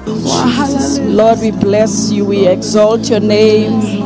Lord, we bless you. We exalt your name.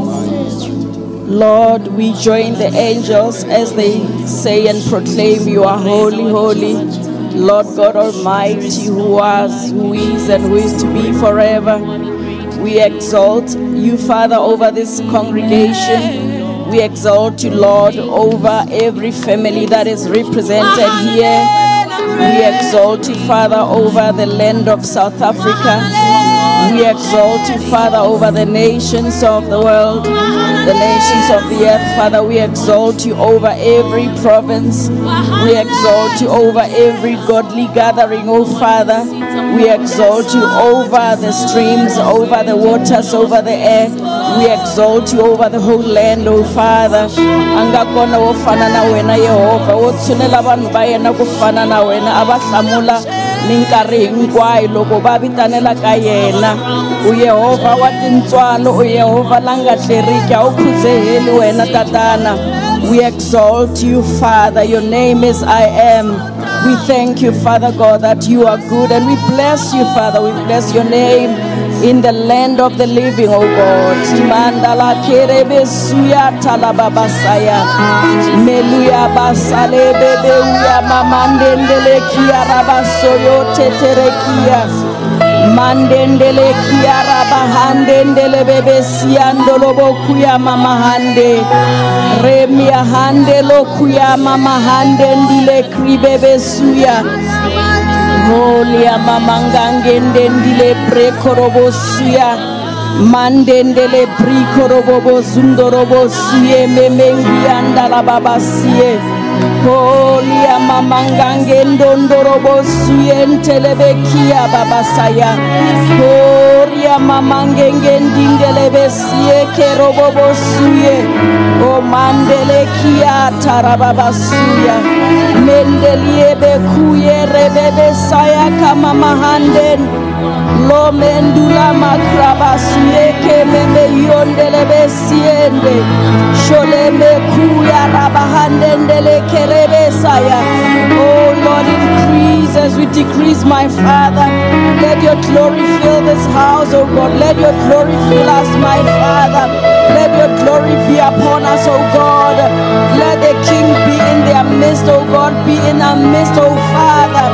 Lord, we join the angels as they say and proclaim you are holy, holy. Lord God Almighty, who was, who is, and who is to be forever. We exalt you, Father, over this congregation. We exalt you, Lord, over every family that is represented here. We exalt you, Father, over the land of South Africa. We exalt you, Father, over the nations of the world, the nations of the earth. Father, we exalt you over every province. We exalt you over every godly gathering, oh Father. We exalt you over the streams, over the waters, over the air. We exalt you over the whole land, oh Father. Angakona wofana na wena Yehova, wotsunela vanhu va yena ku fana na wena, abahlamula minkarhi hinkwayo loko va vitanela ka yena. Uyehova wa tintswalo, uyehova la nga tleriki, a wu khuzeheli wena tatana. We exalt you, Father. Your name is I Am. We thank you, Father God, that you are good, and we bless you, Father. We bless your name in the land of the living, oh God. Mandala kerebe suya talababasaya. Meluya basale bebe uya mamandendele kia rabasoyo teterekia. Mandendele kia rabahandendele bebe siandolo bokuya mamahande. Remia handelo kuya mamahandendile kribebe suya. Holia mamangangendendile prekorobosuya. Mandendele prikorobobo zundorobosuye memengiandala babasiye. Holia mamangangendondorobosuye ntelebekia babasaya. Horia mamangengendindelebesiye kerobobosuye. O mandele kia tarababasuya. Mendelie bekuye rebebe saya kama mahanden. Lo mendula makrabasuye ke meme yondele besiende. Shole mekuya rabahandendele kerebe saya. Oh Lord, increase as we decrease, my Father. Let your glory fill this house, oh God. Let your glory fill us, my Father. Let your glory be upon us, oh God. Let the King be in their midst, oh God. Be in our midst, oh Father.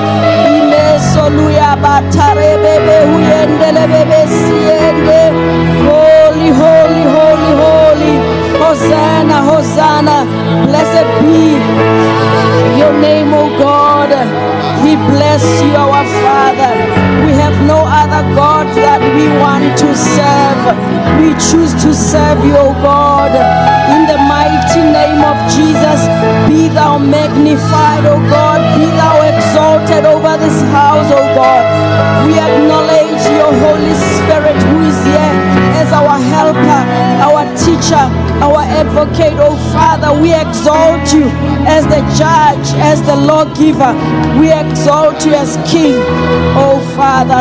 Holy, holy, holy, holy. Hosanna, Hosanna. Blessed be your name, oh God. We bless you, our Father. We have no other God that we want to serve. We choose to serve you, O God. In the mighty name of Jesus, be thou magnified, O God. Be thou exalted over this house, O God. We acknowledge your Holy Spirit who is here as our helper, our teacher, our advocate, O Father. We exalt you as the judge, as the lawgiver. We exalt you as King. O Father,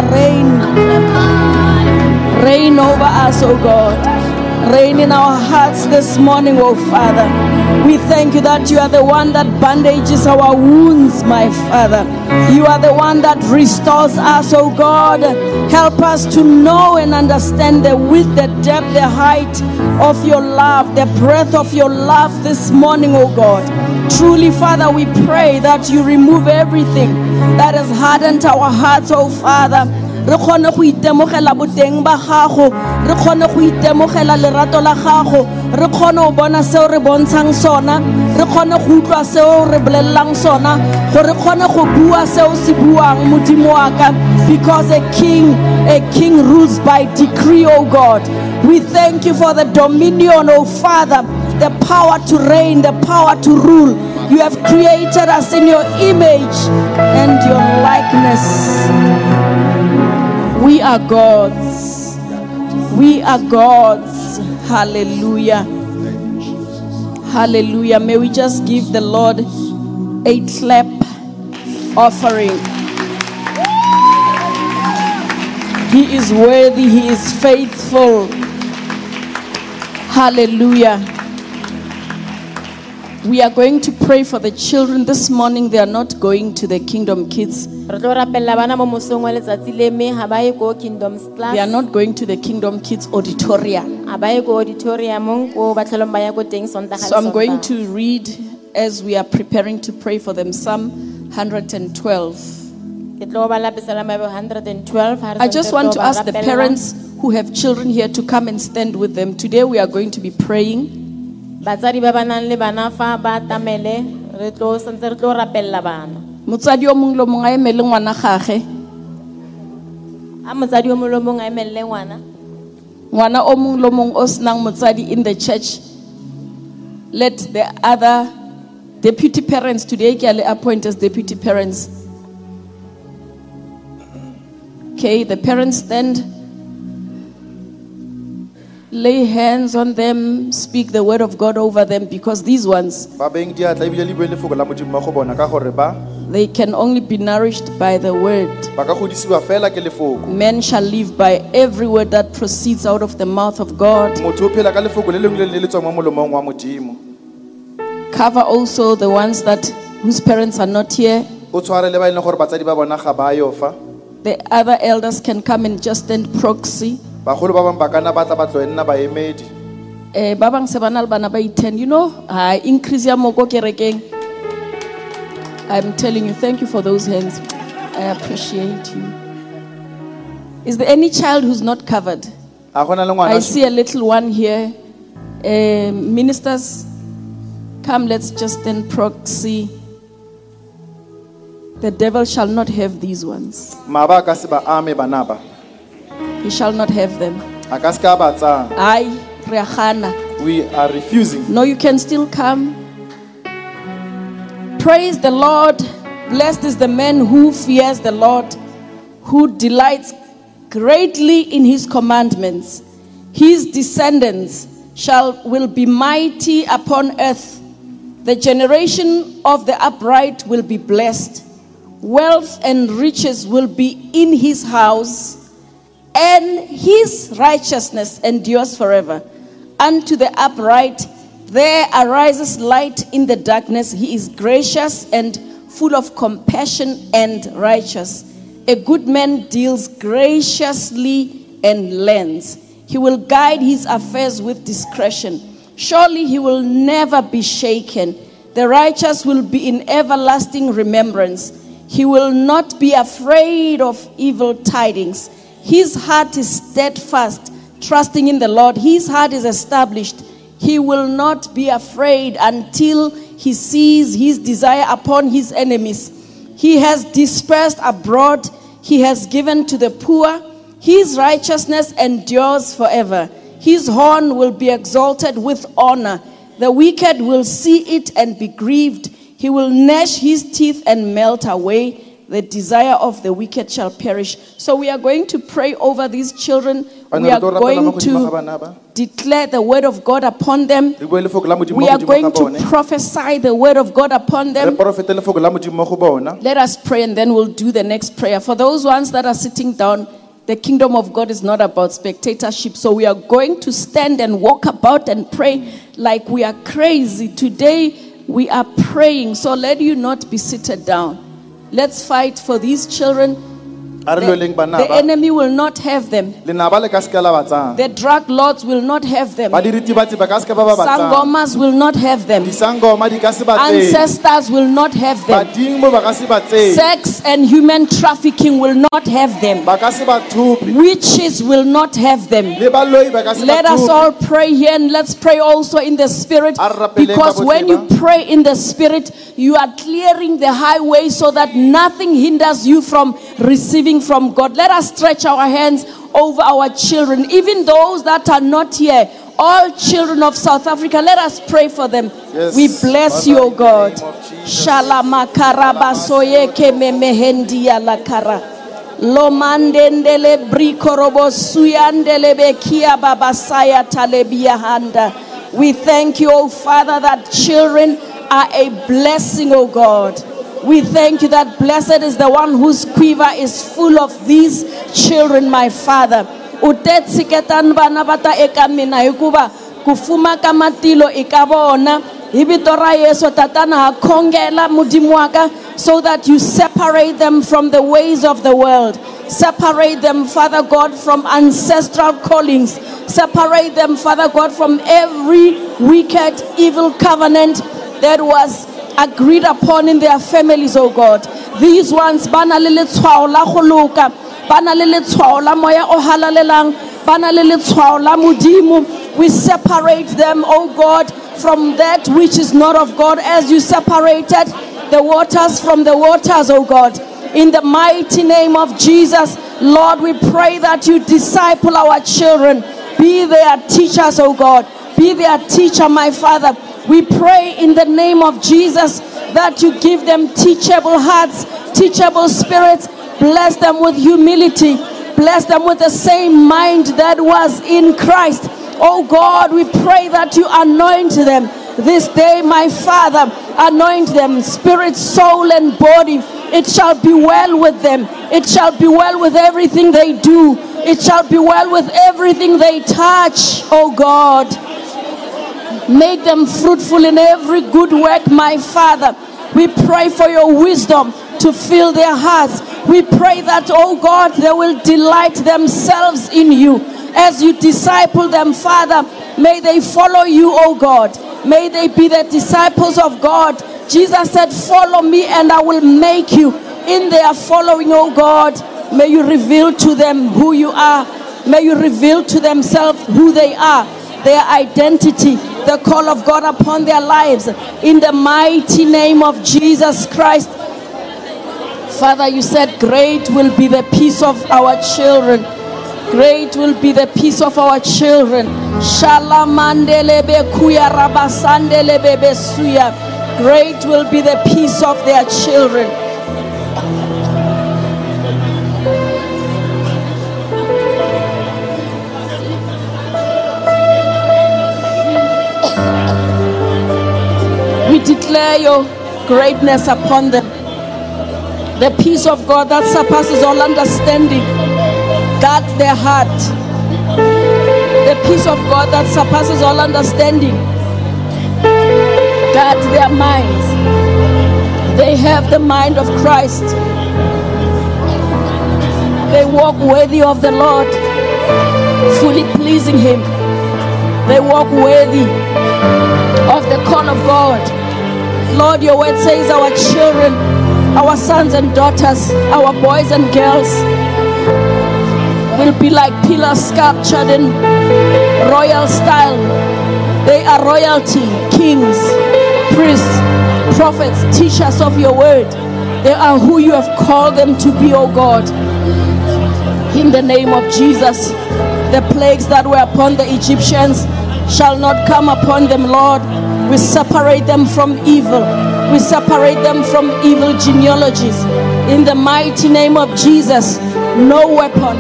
reign over us, O God. Reign in our hearts this morning, O Father. We thank you that you are the one that bandages our wounds, my Father. You are the one that restores us, O God. Help us to know and understand the width, the depth, the height of your love, the breadth of your love this morning, O God. Truly, Father, we pray that you remove everything that has hardened our hearts, O Father. Re khone go itemogela boteng ba gago, re khone go itemogela lerato la gago, re khone go bona seo re bontshang sona, re khone go utlwa seo re bolelelang sona, gore re khone go bua seo se buang modimo wa ka, because a king rules by decree, O God. We thank you for the dominion, O Father, the power to reign, the power to rule. You have created us in your image and your likeness. We are gods. We are gods. Hallelujah. Hallelujah. May we just give the Lord a clap offering. He is worthy. He is faithful. Hallelujah. We are going to pray for the children this morning. They are not going to the Kingdom Kids. Re tlo rapella bana mo mosong wa letsatsi le me ha ba ye go Kingdom's class. They are not going to the Kingdom Kids auditorium. Ha ba ye go auditorium ko ba tlholong ba ya go teng Sontaga. So I'm going to read as we are preparing to pray for them Psalm 112. Ke tlo ba lapesela ma 112. I just want to ask the parents who have children here to come and stand with them. Today we are going to be praying. Batsadi ba banang le bana fa ba tamele re tlo santse re tlo rapella bana. Motsadi o mong lo mong a emele ngwana gagwe. A motsadi o mo lo mong a emelle ngwana. Ngwana o mong lo mong o senang motsadi in the church. Let the other deputy parents, today ke le appoint as deputy parents. Okay, the parents stand. Lay hands on them, speak the word of God over them, because these ones, they can only be nourished by the word. Men shall live by every word that proceeds out of the mouth of God. Cover also the ones whose parents are not here. The other elders can come and just stand proxy. Babang sebanal bana ba 10, you know, I increase ya moko kerekeng. I'm telling you, thank you for those hands. I appreciate you. Is there any child who's not covered? I see a little one here. Ministers, come, let's just stand proxy. The devil shall not have these ones. He shall not have them. We are refusing. No, you can still come. Praise the Lord. Blessed is the man who fears the Lord, who delights greatly in his commandments. His descendants will be mighty upon earth. The generation of the upright will be blessed. Wealth and riches will be in his house, and his righteousness endures forever. Unto the upright there arises light in the darkness. He is gracious and full of compassion and righteous. A good man deals graciously and lends. He will guide his affairs with discretion. Surely he will never be shaken. The righteous will be in everlasting remembrance. He will not be afraid of evil tidings. His heart is steadfast, trusting in the Lord. His heart is established. He will not be afraid until he sees his desire upon his enemies. He has dispersed abroad. He has given to the poor. His righteousness endures forever. His horn will be exalted with honor. The wicked will see it and be grieved. He will gnash his teeth and melt away. The desire of the wicked shall perish. So we are going to pray over these children. We are going to declare the word of God upon them. We are going to prophesy the word of God upon them. Let us pray and then we'll do the next prayer. For those ones that are sitting down, the kingdom of God is not about spectatorship. So we are going to stand and walk about and pray like we are crazy. Today we are praying. So let you not be seated down. Let's fight for these children. The enemy will not have them. The drug lords will not have them. Sangomas will not have them. Ancestors will not have them. Sex and human trafficking will not have them. Witches will not have them. Let us all pray here, and let's pray also in the spirit, because when you pray in the spirit, you are clearing the highway so that nothing hinders you from receiving from God. Let us stretch our hands over our children, even those that are not here. All children of South Africa, let us pray for them. Yes. We bless you, O God. Shalama karabasoyeke memehendia lakara. Lomandendele brikorobo suyandele bekia babasaya talebia handa. We thank you, O Father, that children are a blessing, O God. We thank you that blessed is the one whose quiver is full of these children, my Father. Utetsi ketan bana bata ekamina hikuba kufuma kamatilo ikabona Ibito ra Yesu tatana ha khongela Modimo wa ka, so that you separate them from the ways of the world. Separate them, Father God, from ancestral callings. Separate them, Father God, from every wicked, evil covenant that was agreed upon in their families, oh God. These ones, bana le letshwao la go loka, bana le letshwao la moya o halalelang, bana le letshwao la Modimo. We separate them, oh God, from that which is not of God, as you separated the waters from the waters, oh God. In the mighty name of Jesus, Lord, we pray that you disciple our children. Be their teachers, oh God. Be their teacher, my Father. We pray in the name of Jesus that you give them teachable hearts, teachable spirits. Bless them with humility. Bless them with the same mind that was in Christ. Oh God, we pray that you anoint them this day, my Father. Anoint them, spirit, soul, and body. It shall be well with them. It shall be well with everything they do. It shall be well with everything they touch, oh God. Make them fruitful in every good work, my Father. We pray for your wisdom to fill their hearts. We pray that, oh God, they will delight themselves in you. As you disciple them, Father, may they follow you, oh God. May they be the disciples of God. Jesus said, follow me and I will make you. In their following, oh God, may you reveal to them who you are. May you reveal to themselves who they are, their identity, the call of God upon their lives. In the mighty name of Jesus Christ. Father, you said great will be the peace of our children. Great will be the peace of our children. Shalamandelebe kuya rabasandelebe besuya. Great will be the peace of their children. We declare your greatness upon them. The peace of God that surpasses all understanding guards their heart. The peace of God that surpasses all understanding guards their minds. They have the mind of Christ. They walk worthy of the Lord, fully pleasing Him. They walk worthy of the call of God. Lord, your word says our children, our sons and daughters, our boys and girls will be like pillars sculptured in royal style. They are royalty, kings, priests, prophets, teachers of your word. They are who you have called them to be, O God. In the name of Jesus, the plagues that were upon the Egyptians shall not come upon them, Lord. We separate them from evil. We separate them from evil genealogies. In the mighty name of Jesus, no weapon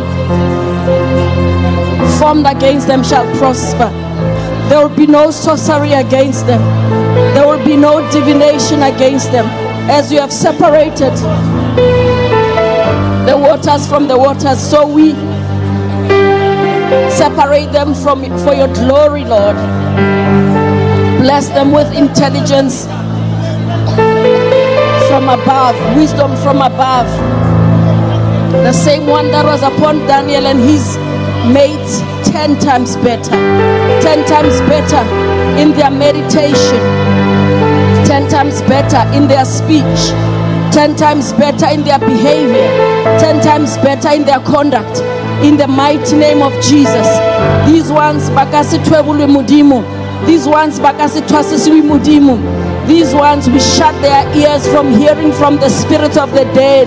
formed against them shall prosper. There will be no sorcery against them. There will be no divination against them. As you have separated the waters from the waters, so we separate them for your glory, Lord. Bless them with intelligence from above, wisdom from above. The same one that was upon Daniel and his mates, 10 times better. 10 times better in their meditation. 10 times better in their speech. 10 times better in their behavior. 10 times better in their conduct. In the mighty name of Jesus. These ones bakasitwebulwe Modimo. These ones bakasitwasisiwe Modimo. These ones we shut their ears from hearing from the spirits of the dead.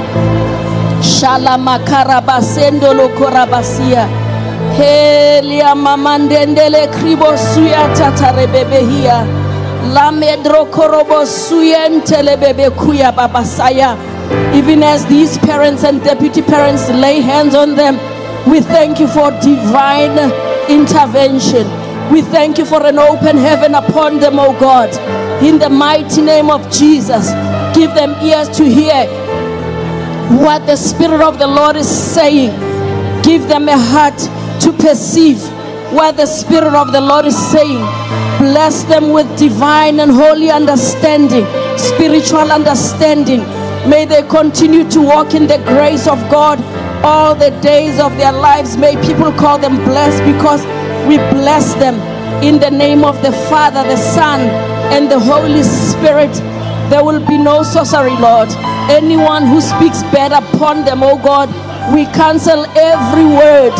Shalamakarabassendolo korabasia. Helia mamandendele kribo suya tatarebebehia. La medro korobo suyentele bebe kuya babasaya. Even as these parents and deputy parents lay hands on them, we thank you for divine intervention. We thank you for an open heaven upon them, O God. In the mighty name of Jesus, give them ears to hear what the Spirit of the Lord is saying. Give them a heart to perceive what the Spirit of the Lord is saying. bless them with divine and holy understanding, spiritual understanding. May they continue to walk in the grace of God all the days of their lives. May people call them blessed because we bless them in the name of the Father, the Son, and the Holy Spirit. There will be no sorcery, Lord. Anyone who speaks bad upon them, oh God, we cancel every word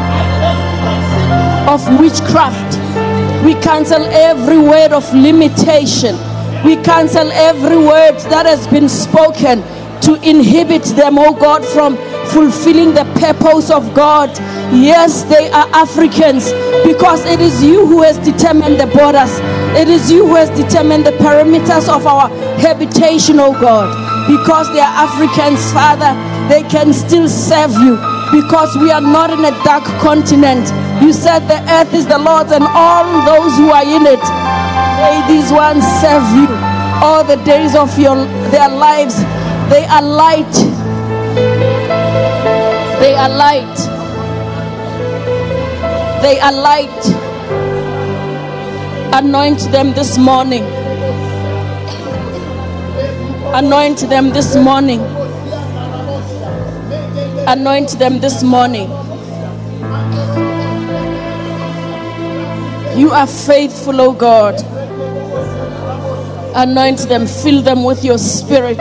of witchcraft. We cancel every word of limitation. We cancel every word that has been spoken to inhibit them, oh God, from fulfilling the purpose of God. Yes, they are Africans because it is you who has determined the borders. It is you who has determined the perimeters of our habitation, oh God. Because they are Africans, Father, they can still serve you because we are not in a dark continent. You said the earth is the Lord's and all those who are in it. May these ones serve you all the days of their lives. They are light. They are light. They are light. Anoint them this morning. Anoint them this morning. Anoint them this morning. You are faithful, O God. Anoint them. Fill them with your spirit.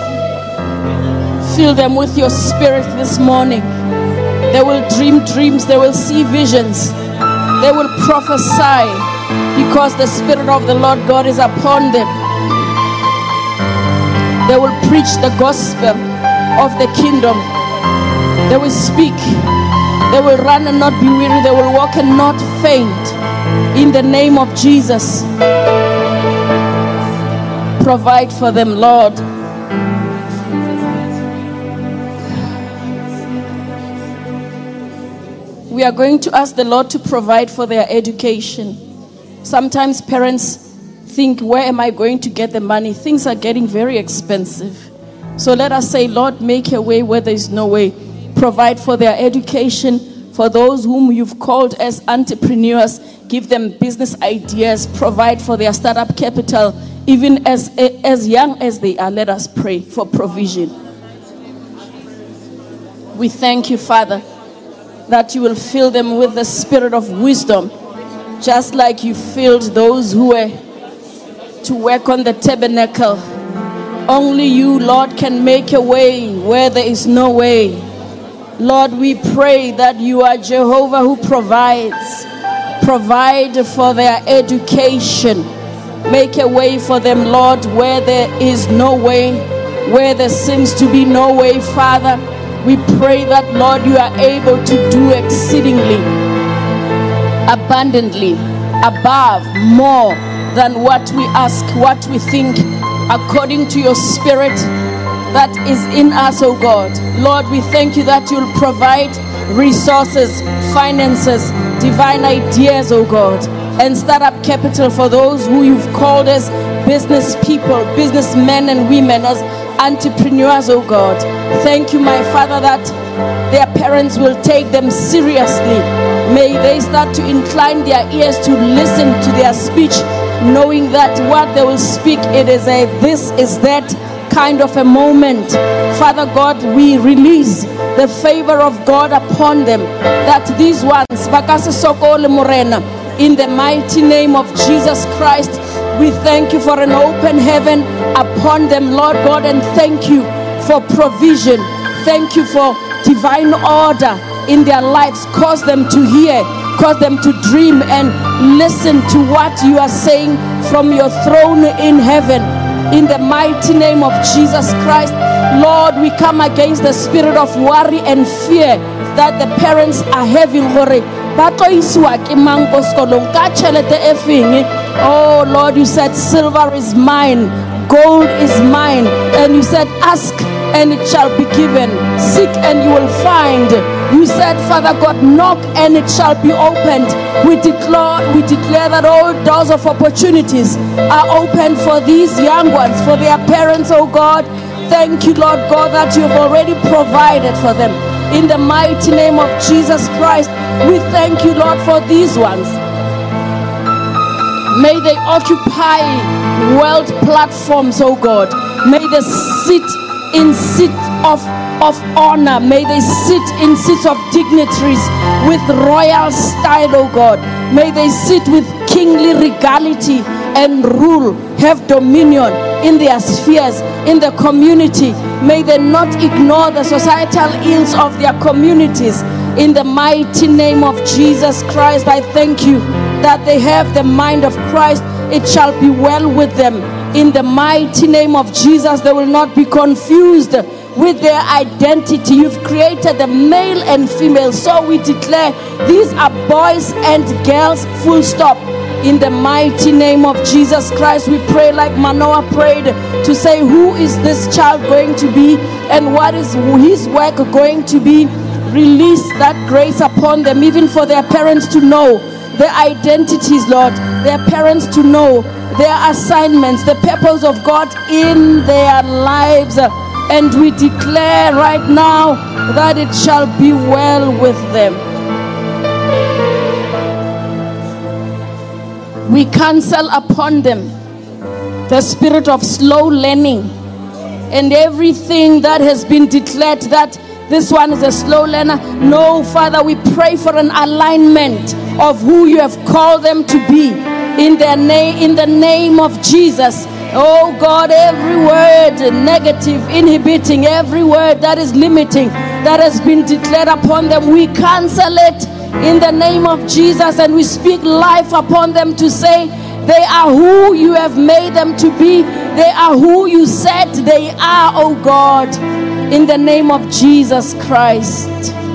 Fill them with your spirit this morning. They will dream dreams. They will see visions. They will prophesy because the Spirit of the Lord God is upon them. They will preach the gospel of the kingdom. They will speak. They will run and not be weary. They will walk and not faint. In the name of Jesus. Provide for them, Lord. We are going to ask the Lord to provide for their education. Sometimes parents think, where am I going to get the money? Things are getting very expensive. So let us say, Lord, make a way where there is no way. Provide for their education. For those whom you've called as entrepreneurs, give them business ideas. Provide for their startup capital. Even as young as they are, let us pray for provision. We thank you, Father, that you will fill them with the spirit of wisdom, just like you filled those who were to work on the tabernacle. Only you, Lord, can make a way where there is no way. Lord, we pray that you are Jehovah who provides. Provide for their education. Make a way for them, Lord, where there is no way, where there seems to be no way, Father. We pray that, Lord, you are able to do exceedingly, abundantly, above, more than what we ask, what we think, according to your Spirit that is in us, oh God. Lord, we thank you that you'll provide resources, finances, divine ideas, oh God, and startup capital for those who you've called as business people, businessmen and women, as entrepreneurs, oh God. Thank you, my Father, that their parents will take them seriously. May they start to incline their ears to listen to their speech, knowing that what they will speak, it is a this is that kind of a moment. Father God, we release the favor of God upon them, that these ones, in the mighty name of Jesus Christ, we thank you for an open heaven upon them, Lord God, and thank you for provision. Thank you for divine order in their lives. Cause them to hear, cause them to dream and listen to what you are saying from your throne in heaven. In the mighty name of Jesus Christ, Lord, we come against the spirit of worry and fear that the parents are having. Oh Lord, you said silver is mine, gold is mine, and you said ask and it shall be given, seek and you will find. You said, Father God, knock and it shall be opened. We declare that all doors of opportunities are open for these young ones, for their parents, oh God. Thank you, Lord God, that you have already provided for them. In the mighty name of Jesus Christ, we thank you, Lord, for these ones. May they occupy world platforms, oh God. May they sit in seats of honor. May they sit in seats of dignitaries with royal style, oh God. May they sit with kingly regality and rule, have dominion in their spheres, in the community. May they not ignore the societal ills of their communities. In the mighty name of Jesus Christ, I thank you that they have the mind of Christ. It shall be well with them. In the mighty name of Jesus, they will not be confused with their identity. You've created the male and female, so we declare these are boys and girls, full stop. In the mighty name of Jesus Christ, we pray like Manoah prayed to say, who is this child going to be and what is his work going to be? Release that grace upon them, even for their parents to know their identities, Lord, their parents to know their assignments, the purpose of God in their lives. And we declare right now that it shall be well with them. We cancel upon them the spirit of slow learning and everything that has been declared that this one is a slow learner. No, Father, we pray for an alignment of who you have called them to be in the name of Jesus. Oh God, every word negative, inhibiting, every word that is limiting, that has been declared upon them, we cancel it in the name of Jesus, and we speak life upon them to say they are who you have made them to be. They are who you said they are, oh God, in the name of Jesus Christ.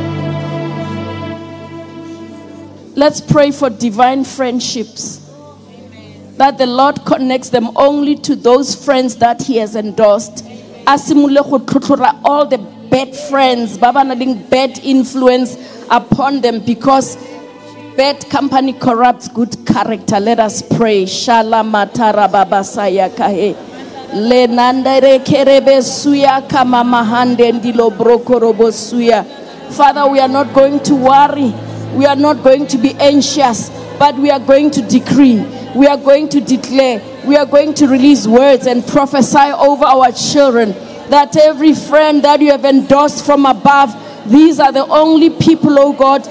Let's pray for divine friendships, that the Lord connects them only to those friends that he has endorsed. All the bad friends, bad influence upon them, because bad company corrupts good character. Let us pray. Shalamatara babasaya kahe. Lenandere kerebe suya kama mahande ndilo brokorobo suya. Father, we are not going to worry. We are not going to be anxious, but we are going to decree. We are going to declare. We are going to release words and prophesy over our children that every friend that you have endorsed from above, these are the only people, oh God,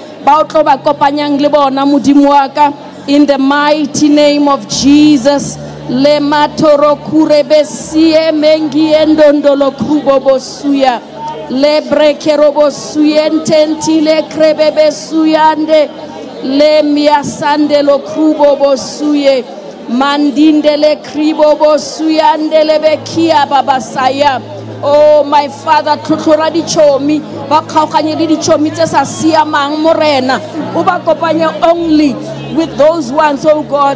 in the mighty name of Jesus. Lematoro kurebesie mengi endondolo kubobo suya. Lebre kerobo suyententi le krebebe suyande. Le miasande lo kubobo suye. Mandinde le kribobo suyande le bekia babasaya. Oh, my Father, tutura di chomi, bakhaukanye di chomi tsa sia mang morena. Ubakopanya only with those ones, oh God.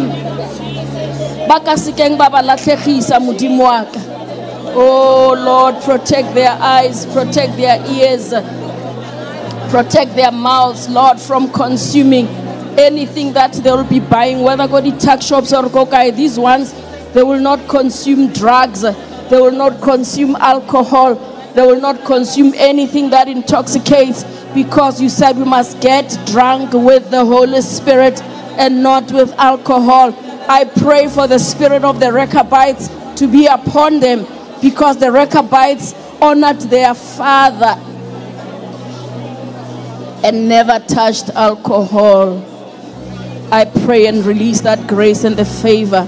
Bakasikeng baba latlhegisa modimo wa ka. Oh Lord, protect their eyes, protect their ears, protect their mouths, Lord, from consuming anything that they will be buying, whether go to tuck shops or kokai. These ones, they will not consume drugs, they will not consume alcohol, they will not consume anything that intoxicates, because you said we must get drunk with the Holy Spirit and not with alcohol. I pray for the spirit of the Rechabites to be upon them, because the Rechabites honored their father and never touched alcohol. I pray and release that grace and the favor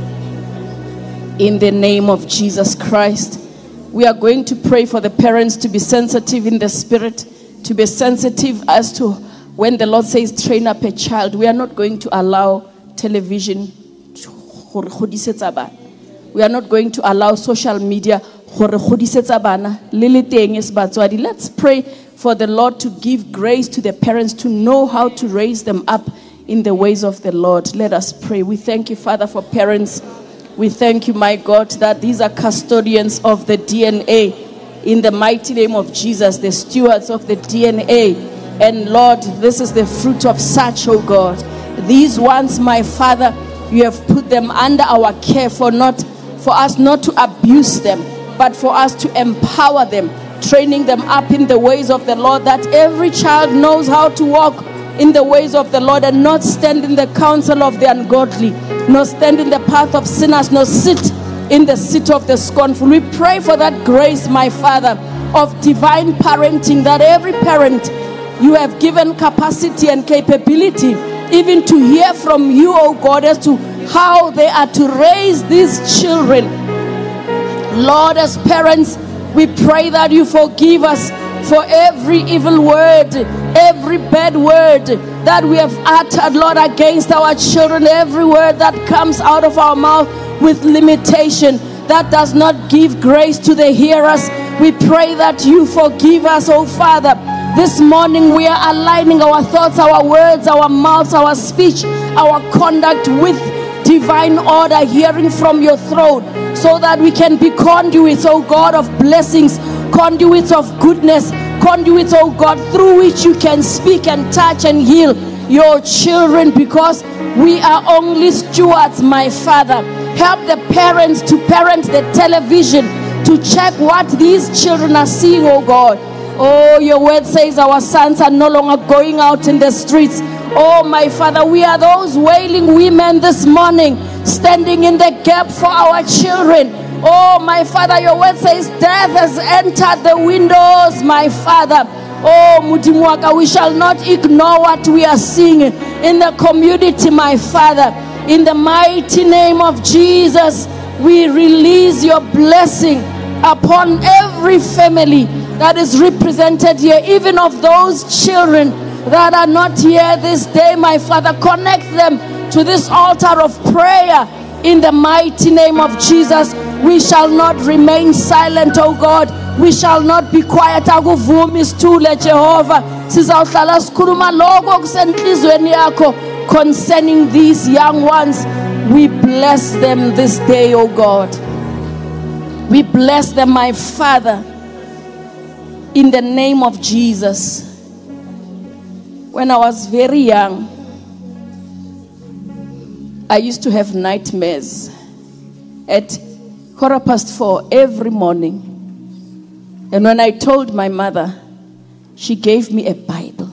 in the name of Jesus Christ. We are going to pray for the parents to be sensitive in the spirit, to be sensitive as to when the Lord says train up a child. We are not going to allow television. We are not going to allow social media. Let's pray for the Lord to give grace to the parents to know how to raise them up in the ways of the Lord. Let us pray. We thank you, Father, for parents. We thank you, my God, that these are custodians of the DNA. In the mighty name of Jesus, the stewards of the DNA. And Lord, this is the fruit of such, oh God. These ones, my Father, you have put them under our care for us not to abuse them, but for us to empower them, training them up in the ways of the Lord, that every child knows how to walk in the ways of the Lord, and not stand in the counsel of the ungodly, nor stand in the path of sinners, nor sit in the seat of the scornful. We pray for that grace, my Father, of divine parenting, that every parent, you have given capacity and capability even to hear from you, oh God, as to how they are to raise these children. Lord, as parents, we pray that you forgive us for every evil word, every bad word that we have uttered, Lord, against our children, every word that comes out of our mouth with limitation, that does not give grace to the hearers. We pray that you forgive us, oh Father. This morning we are aligning our thoughts, our words, our mouths, our speech, our conduct with divine order, hearing from your throne, so that we can be conduits, oh God, of blessings, conduits of goodness, conduits, oh God, through which you can speak and touch and heal your children, because we are only stewards, my Father. Help the parents to parent the television, to check what these children are seeing, oh God. Oh, your word says our sons are no longer going out in the streets. Oh, my Father, we are those wailing women this morning, standing in the gap for our children. Oh, my Father, your word says death has entered the windows, my Father. Oh, Mutimwaka, we shall not ignore what we are seeing in the community, my Father. In the mighty name of Jesus, we release your blessing upon every family that is represented here, even of those children that are not here this day, my Father. Connect them to this altar of prayer in the mighty name of Jesus. We shall not remain silent, oh God. We shall not be quiet. Akuvumi isithule Jehovah. Sizawuhlala sikhuluma lokho okusenhlizweni yakho concerning these young ones. We bless them this day, oh God. We bless them, my Father, in the name of Jesus. When I was very young, I used to have nightmares at 4:15 every morning. And when I told my mother, she gave me a Bible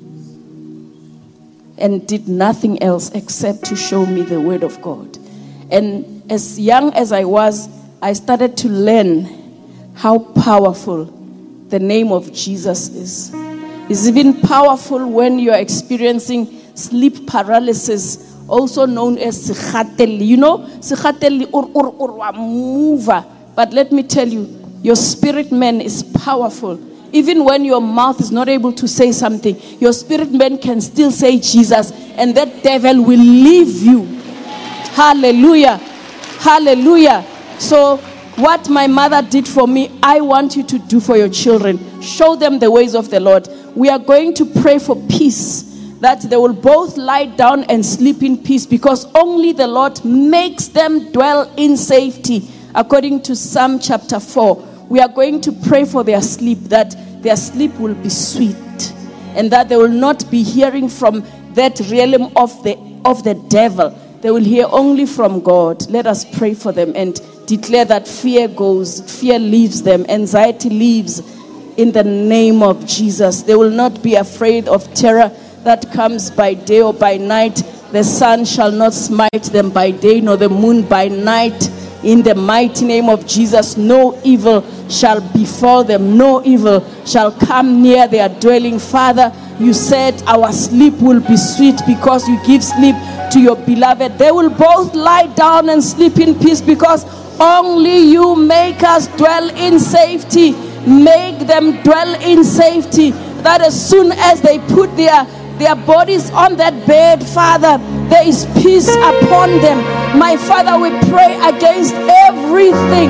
and did nothing else except to show me the Word of God. And as young as I was, I started to learn how powerful the name of Jesus is. It's even powerful when you are experiencing sleep paralysis, also known as sikhateli. You know, sikhateli or mover. But let me tell you, your spirit man is powerful. Even when your mouth is not able to say something, your spirit man can still say Jesus, and that devil will leave you. Hallelujah. Hallelujah. So what my mother did for me, I want you to do for your children. Show them the ways of the Lord. We are going to pray for peace, that they will both lie down and sleep in peace, because only the Lord makes them dwell in safety. According to Psalm chapter 4, we are going to pray for their sleep, that their sleep will be sweet, and that they will not be hearing from that realm of the devil. They will hear only from God. Let us pray for them and declare that fear goes, fear leaves them, anxiety leaves in the name of Jesus. They will not be afraid of terror that comes by day or by night. The sun shall not smite them by day, nor the moon by night. In the mighty name of Jesus, no evil shall befall them. No evil shall come near their dwelling. Father, you said our sleep will be sweet because you give sleep to your beloved. They will both lie down and sleep in peace, because only you make us dwell in safety. Make them dwell in safety, that as soon as they put their bodies on that bed, Father, there is peace upon them. My Father, we pray against everything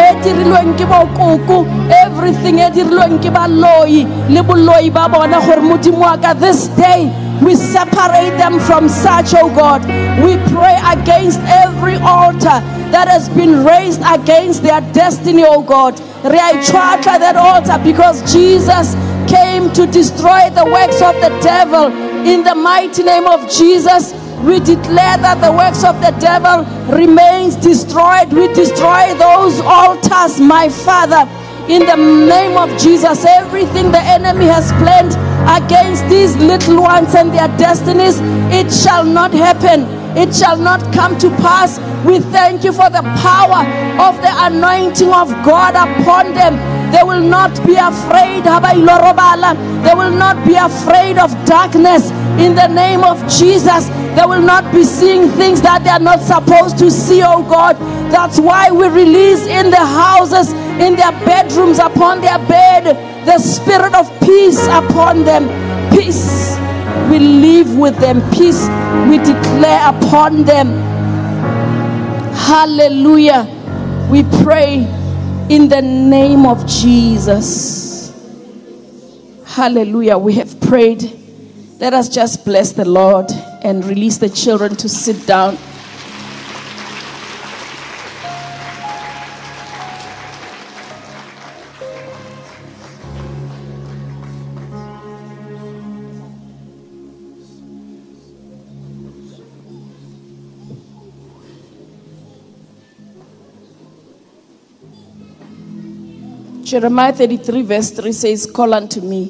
this day. We separate them from such, oh God. We pray against every altar that has been raised against their destiny, oh God. That altar, because Jesus came to destroy the works of the devil. In the mighty name of Jesus, we declare that the works of the devil remains destroyed. We destroy those altars, my Father. In the name of Jesus, everything the enemy has planned against these little ones and their destinies, it shall not happen. It shall not come to pass. We thank you for the power of the anointing of God upon them. They will not be afraid. They will not be afraid of darkness. In the name of Jesus, they will not be seeing things that they are not supposed to see, oh God. That's why we release in the houses, in their bedrooms, upon their bed, the spirit of peace upon them. Peace. We live with them. Peace we declare upon them. Hallelujah. We pray in the name of Jesus. Hallelujah. We have prayed. Let us just bless the Lord and release the children to sit down. Jeremiah 33 verse 3 says, call unto me.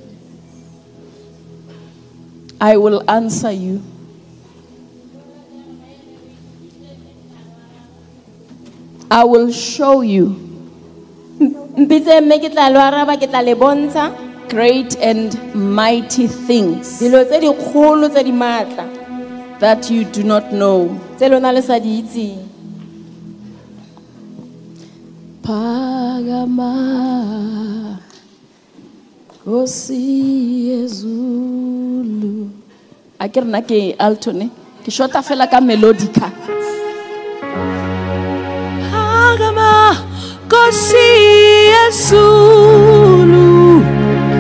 I will answer you. I will show you great and mighty things that you do not know. Pagama Kosi Ezulu. Akirna ke alto ne ke shota fela ka melodica. Pagama Kosi Ezulu.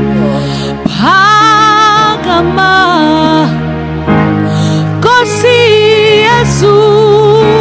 Pagama Kosi Ezulu.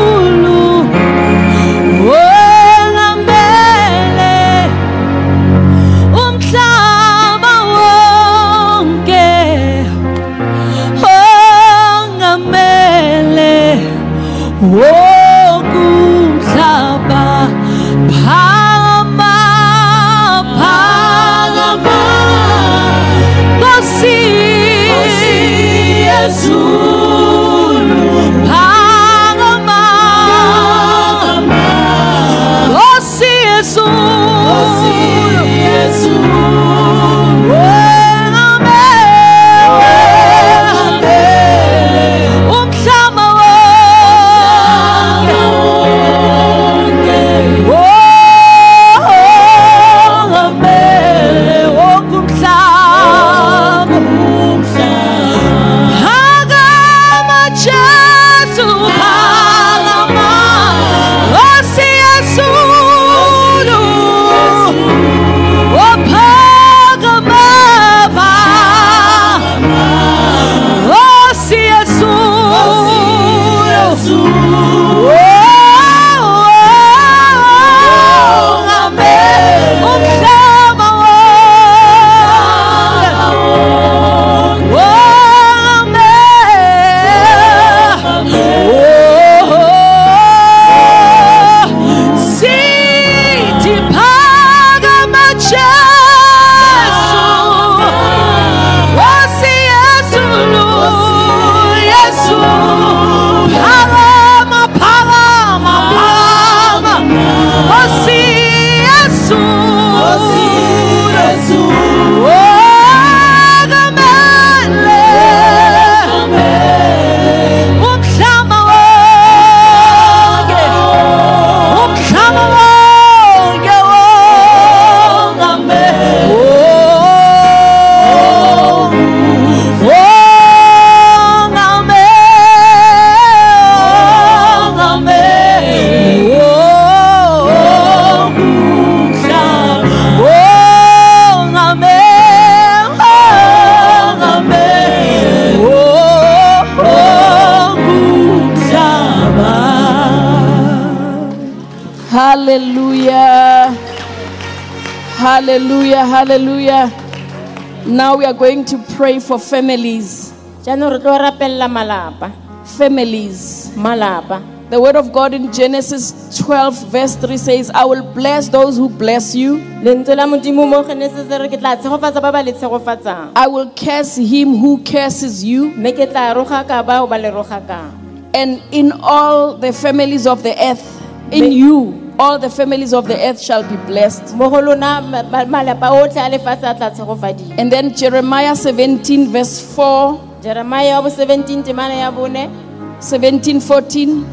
Hallelujah. Hallelujah. Hallelujah. Now we are going to pray for families. Families. The word of God in Genesis 12 verse 3 says, I will bless those who bless you. Lentswe la Modimo mo Genesis re ke tla tshegofatsa ba ba le tshegofatsang. I will curse him who curses you. Mme ke tla roga ka bao ba le roga ka. And in all the families of the earth, in you, all the families of the earth shall be blessed. Mo go lona malapa otlhe a lefatshe a tla tshegofadiwa. And then Jeremiah 17 verse 4, Jeremiah 17 temana ya bone, 17:14.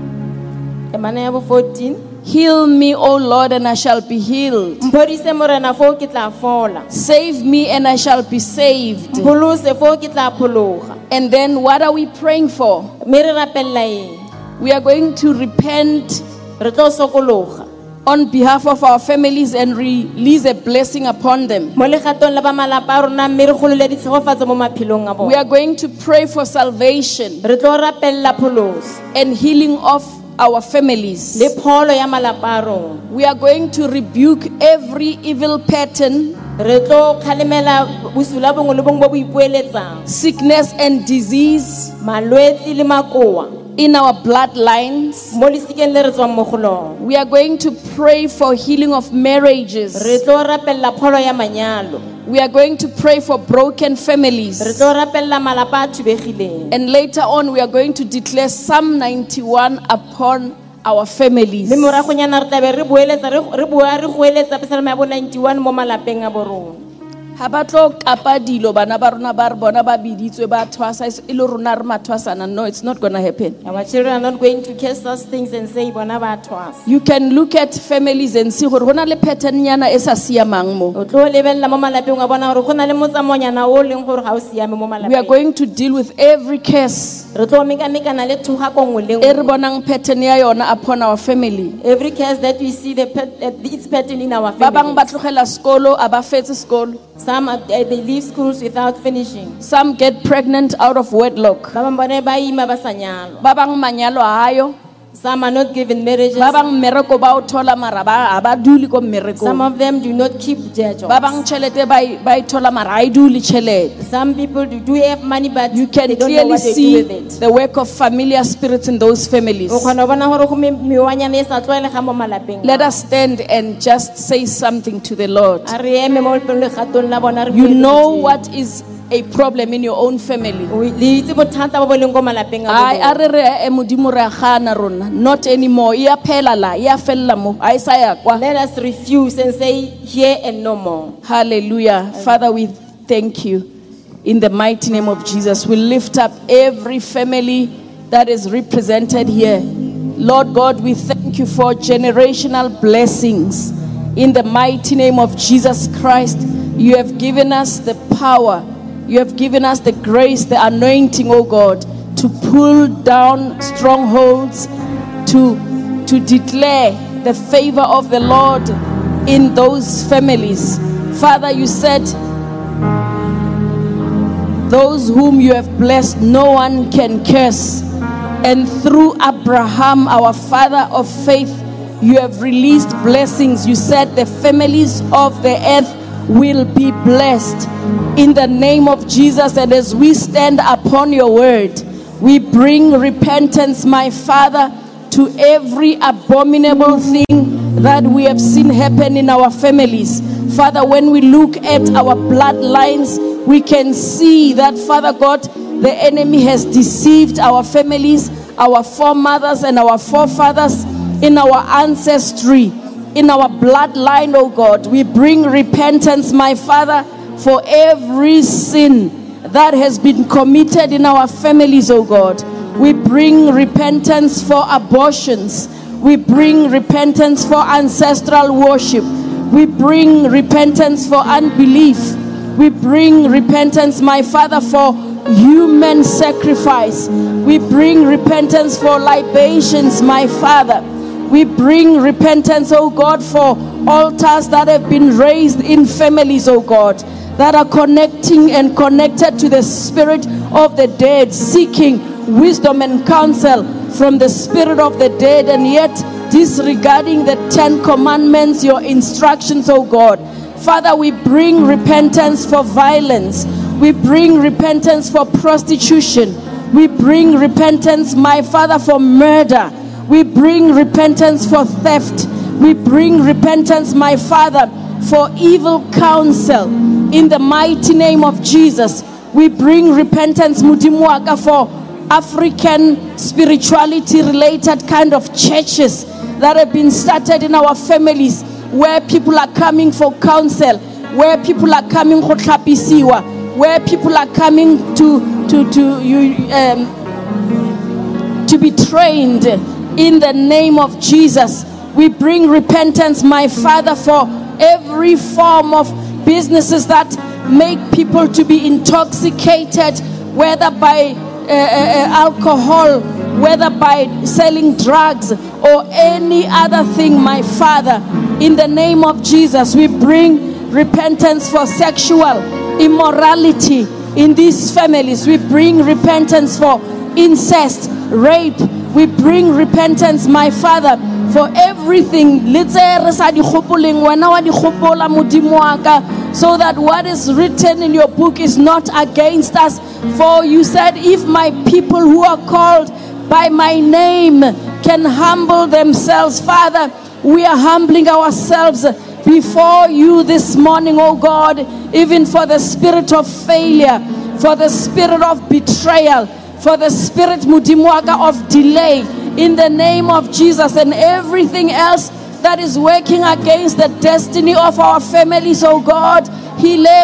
temana ya bo 14. Heal me, O Lord, and I shall be healed. Mphodise morena fo ke tla fola. Save me, and I shall be saved. Mpholose fo ke tla phologa. And then what are we praying for? Mme re rapella eng? We are going to repent Re tlo sokologa on behalf of our families and release a blessing upon them. mo legatong la ba malapa a rona, mme re golole ditshegofatso mo maphelong a We bona. are going to pray for salvation Re tlo rapella pholoso and healing of our families. le pholo ya malapa a rona. We are going to rebuke every evil pattern, Re tlo khalemela bosula bongwe le bongwe bo bo ipueletsang, sickness and disease malwetse le makoa in our bloodlines. mo lesikeng le re tswang mo go lona. We are going to pray for healing of marriages. Re tlo rapella pholo ya manyalo. We are going to pray for broken Re families. tlo rapella malapa a thubegileng. And later on, we are going to declare Psalm 91 upon our families. Mme moragonyana re tlabe re boeletsa re bua re go eletsa Psalm ya bo 91 mo malapeng a borona. Ha ba tlo kapa dilo bana ba rona ba re bona ba biditswe ba thwasa e le rona re mathwasana. No, it's not going to happen. Our children are not going to cast us things and say bona ba thwasa. You can look at families and see gore hona le pattern nyana e sa siamang mo. O tlo lebella mo malapeng a bona gore go na le motsamonyana o leng gore ga o siame mo We are malapeng. going to deal with every case Re tlo mekamekana le thugako nngwe le e re nngwe. bonang pattern ya yona upon our family. Every case that we see its pattern in our Ba bang ba family. tlogela sekolo a ba fetse sekolo. Some they leave schools without finishing. Some get pregnant out of wedlock. Ba bang bone ba ima ba sa nyalwa. Ba bang manyalo a hayo. Some are not given marriages. Ba bang mmereko ba o thola mara ba ba duli ko Some mmerekong. of them do not keep their jobs. Ba bang tšhelete ba e thola mara a e duli tšhelete. Some people do have money, but You can they don't know clearly what they do see with it. the work of familiar spirits in those families. O kgona go bona gore go mewanyana e sa tlwaelega mo malapeng. Let us stand and just say something to the Lord. A re eme mo legatong la bona re You bueletse know Modimo. what is a problem in your own family. Le itse bothata bo bo leng ko malapeng a Ai bona. a re re e modimo re a gana rona, not anymore. E a phela la, e a fella mo, a e sa ya kwa. Let us refuse and say here and no more. Hallelujah. Father, we thank you. In the mighty name of Jesus, we lift up every family that is represented here. Lord God, we thank you for generational blessings. In the mighty name of Jesus Christ, you have given us the power. You have given us the grace, the anointing, oh God, to pull down strongholds, to declare the favor of the Lord in those families. Father, you said, those whom you have blessed, no one can curse. And through Abraham, our father of faith, you have released blessings. You said the families of the earth will be blessed in the name of Jesus. And as we stand upon your word, we bring repentance, my Father, to every abominable thing that we have seen happen in our families. Father, when we look at our bloodlines, we can see that, Father God, the enemy has deceived our families, our foremothers and our forefathers, in our ancestry, in our bloodline, oh God. We bring repentance, my Father, for every sin that has been committed in our families, oh God. We bring repentance for abortions. We bring repentance for ancestral worship. We bring repentance for unbelief. We bring repentance, my Father, for human sacrifice. We bring repentance for libations, my Father. We bring repentance, oh God, for altars that have been raised in families, oh God, that are connecting and connected to the spirit of the dead, seeking wisdom and counsel from the spirit of the dead, and yet disregarding the 10 commandments, your instructions, oh God. Father, we bring repentance for violence. We bring repentance for prostitution. We bring repentance, my Father, for murder. We bring repentance for theft. We bring repentance, my Father, for evil counsel. In the mighty name of Jesus, we bring repentance, Mudimu waka, for African spirituality related kind of churches that have been started in our families, where people are coming for counsel, where people are coming for tlapisiwa, where people are coming to be trained in the name of Jesus. We bring repentance, my Father, for every form of businesses that make people to be intoxicated, whether by alcohol, whether by selling drugs or any other thing, my Father. In the name of Jesus, we bring repentance for sexual immorality in these families. We bring repentance for incest, rape. We bring repentance, my Father, for everything. So that what is written in your book is not against us. For you said, if my people who are called by my name can humble themselves, Father, we are humbling ourselves before you this morning, oh God, even for the spirit of failure, for the spirit of betrayal, for the spirit, Mudimuaka, of delay, in the name of Jesus, and everything else that is working against the destiny of our families, oh God. The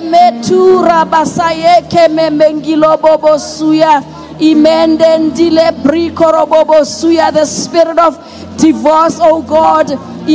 spirit of divorce, oh God,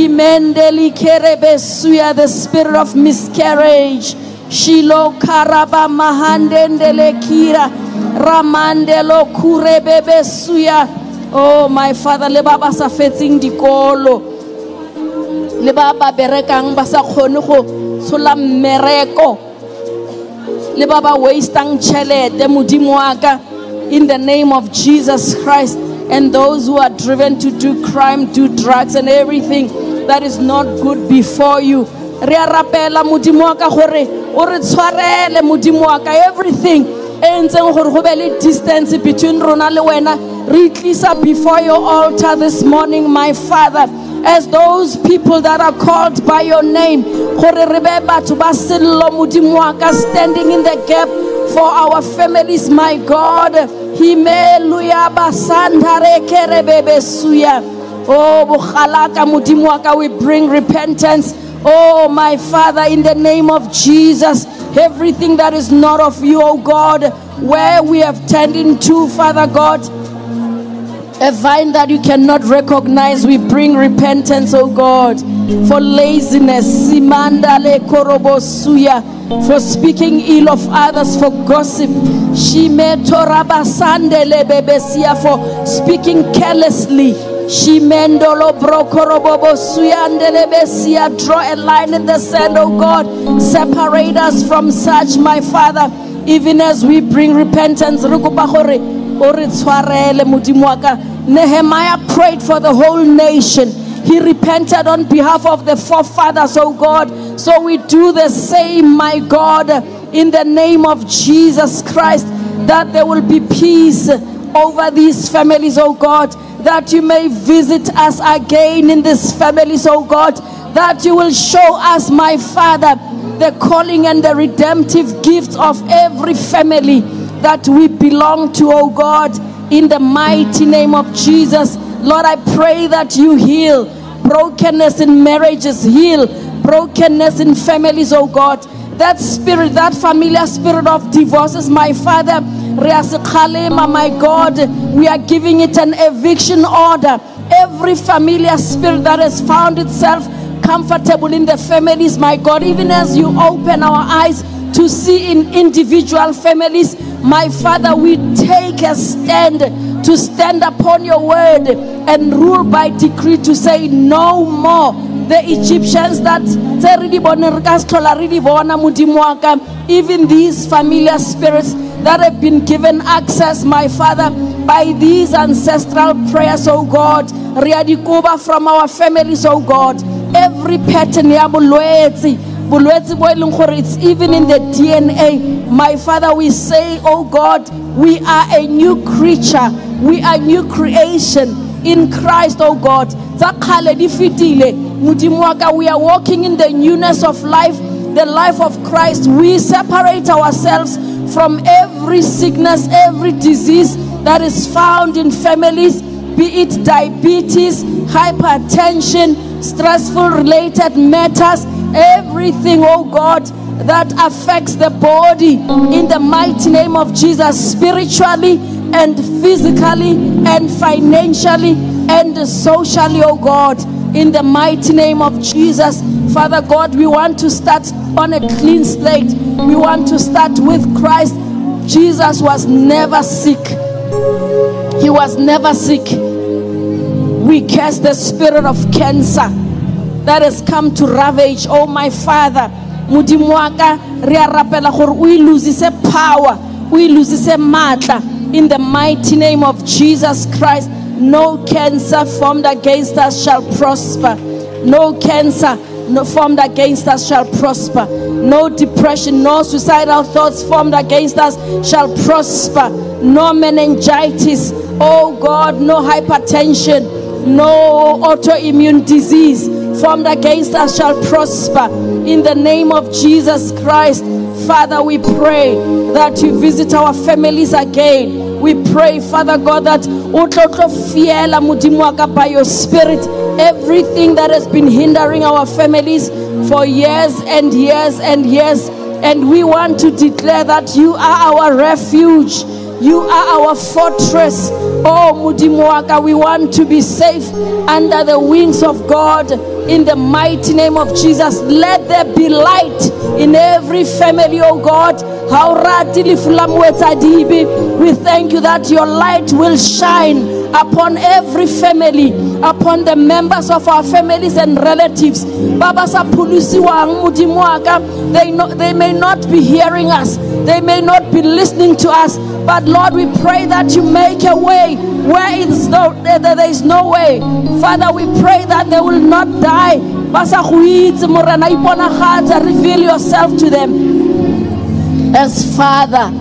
the spirit of miscarriage, Shilo Karaba Mahandendele Kira Ramandelo Kurebebe Suya. Oh my Father, le baba sa fetsing dikolo, le baba berekang ba sa khone go tshola mmereko, le baba wastang tšhelete, Modimo wa ka, in the name of Jesus Christ. And those who are driven to do crime, do drugs and everything that is not good before you, re a rapela Modimo wa ka gore o re tshwarele, Modimo wa ka, everything e ntseng gore go be le distance between rona le wena, re tlisa before your altar this morning, my Father, as those people that are called by your name, gore re be batho ba sello, Modimo wa ka, standing in the gap for our families, my God. Himeluya basandare kerebebe suya. Oh, bukhalaka Modimo wa ka, we bring repentance. Oh, my Father, in the name of Jesus, everything that is not of you, oh God, where we have turned into, Father God, a vine that you cannot recognize, we bring repentance, oh God, for laziness, simandale korobosuya, for speaking ill of others, for gossip, shimetorabasandele bebesia, for speaking carelessly, shimendolo brokorobobosuya andele besia. Draw a line in the sand, oh God, separate us from such, my Father, even as we bring repentance. Nehemiah prayed for the whole nation. He repented on behalf of the forefathers, oh God. So we do the same, my God, in the name of Jesus Christ, that there will be peace over these families, oh God, that you may visit us again in these families, oh God, that you will show us, my Father, the calling and the redemptive gifts of every family that we belong to, oh God, in the mighty name of Jesus. Lord, I pray that you heal brokenness in marriages, heal brokenness in families, oh God. That spirit, that familiar spirit of divorces, my Father, my God, we are giving it an eviction order. Every familiar spirit that has found itself comfortable in the families, my God, even as you open our eyes to see in individual families, my Father, we take a stand to stand upon your word and rule by decree to say no more. The Egyptians that even these familiar spirits that have been given access, my Father, by these ancestral prayers, oh God, from our families, oh God, every pattern bolwetse bo e leng gore it's even in the DNA. My Father, we say, oh God, we are a new creature, we are new creation in Christ, oh God. Tsa kgale di fetile, Modimo wa ka, we are walking in the newness of life, the life of Christ. We separate ourselves from every sickness, every disease that is found in families, be it diabetes, hypertension, stressful related matters, everything, oh God, that affects the body, in the mighty name of Jesus, spiritually and physically and financially and socially, oh God, in the mighty name of Jesus. Father God, we want to start on a clean slate. We want to start with Christ. Jesus was never sick. He was never sick. We cast the spirit of cancer that has come to ravage. Oh my Father, Modimo wa ka, re a rapela gore o iluzise power, o iluzise matla, in the mighty name of Jesus Christ. No cancer formed against us shall prosper. No cancer formed against us shall prosper. No depression, no suicidal thoughts formed against us shall prosper. No meningitis, oh God, no hypertension, no autoimmune disease formed against us shall prosper. In the name of Jesus Christ, Father, we pray that you visit our families again. We pray, Father God, that by your Spirit, everything that has been hindering our families for years and years and years, and we want to declare that you are our refuge. You are our fortress. Oh, Modimo wa ka, we want to be safe under the wings of God. In the mighty name of Jesus, let there be light in every family, oh God. We thank you that your light will shine upon every family, upon the members of our families and relatives. They may not be hearing us, they may not be listening to us, but Lord, we pray that you make a way where there is no way. Father, we pray that they will not die. Reveal yourself to them as Father.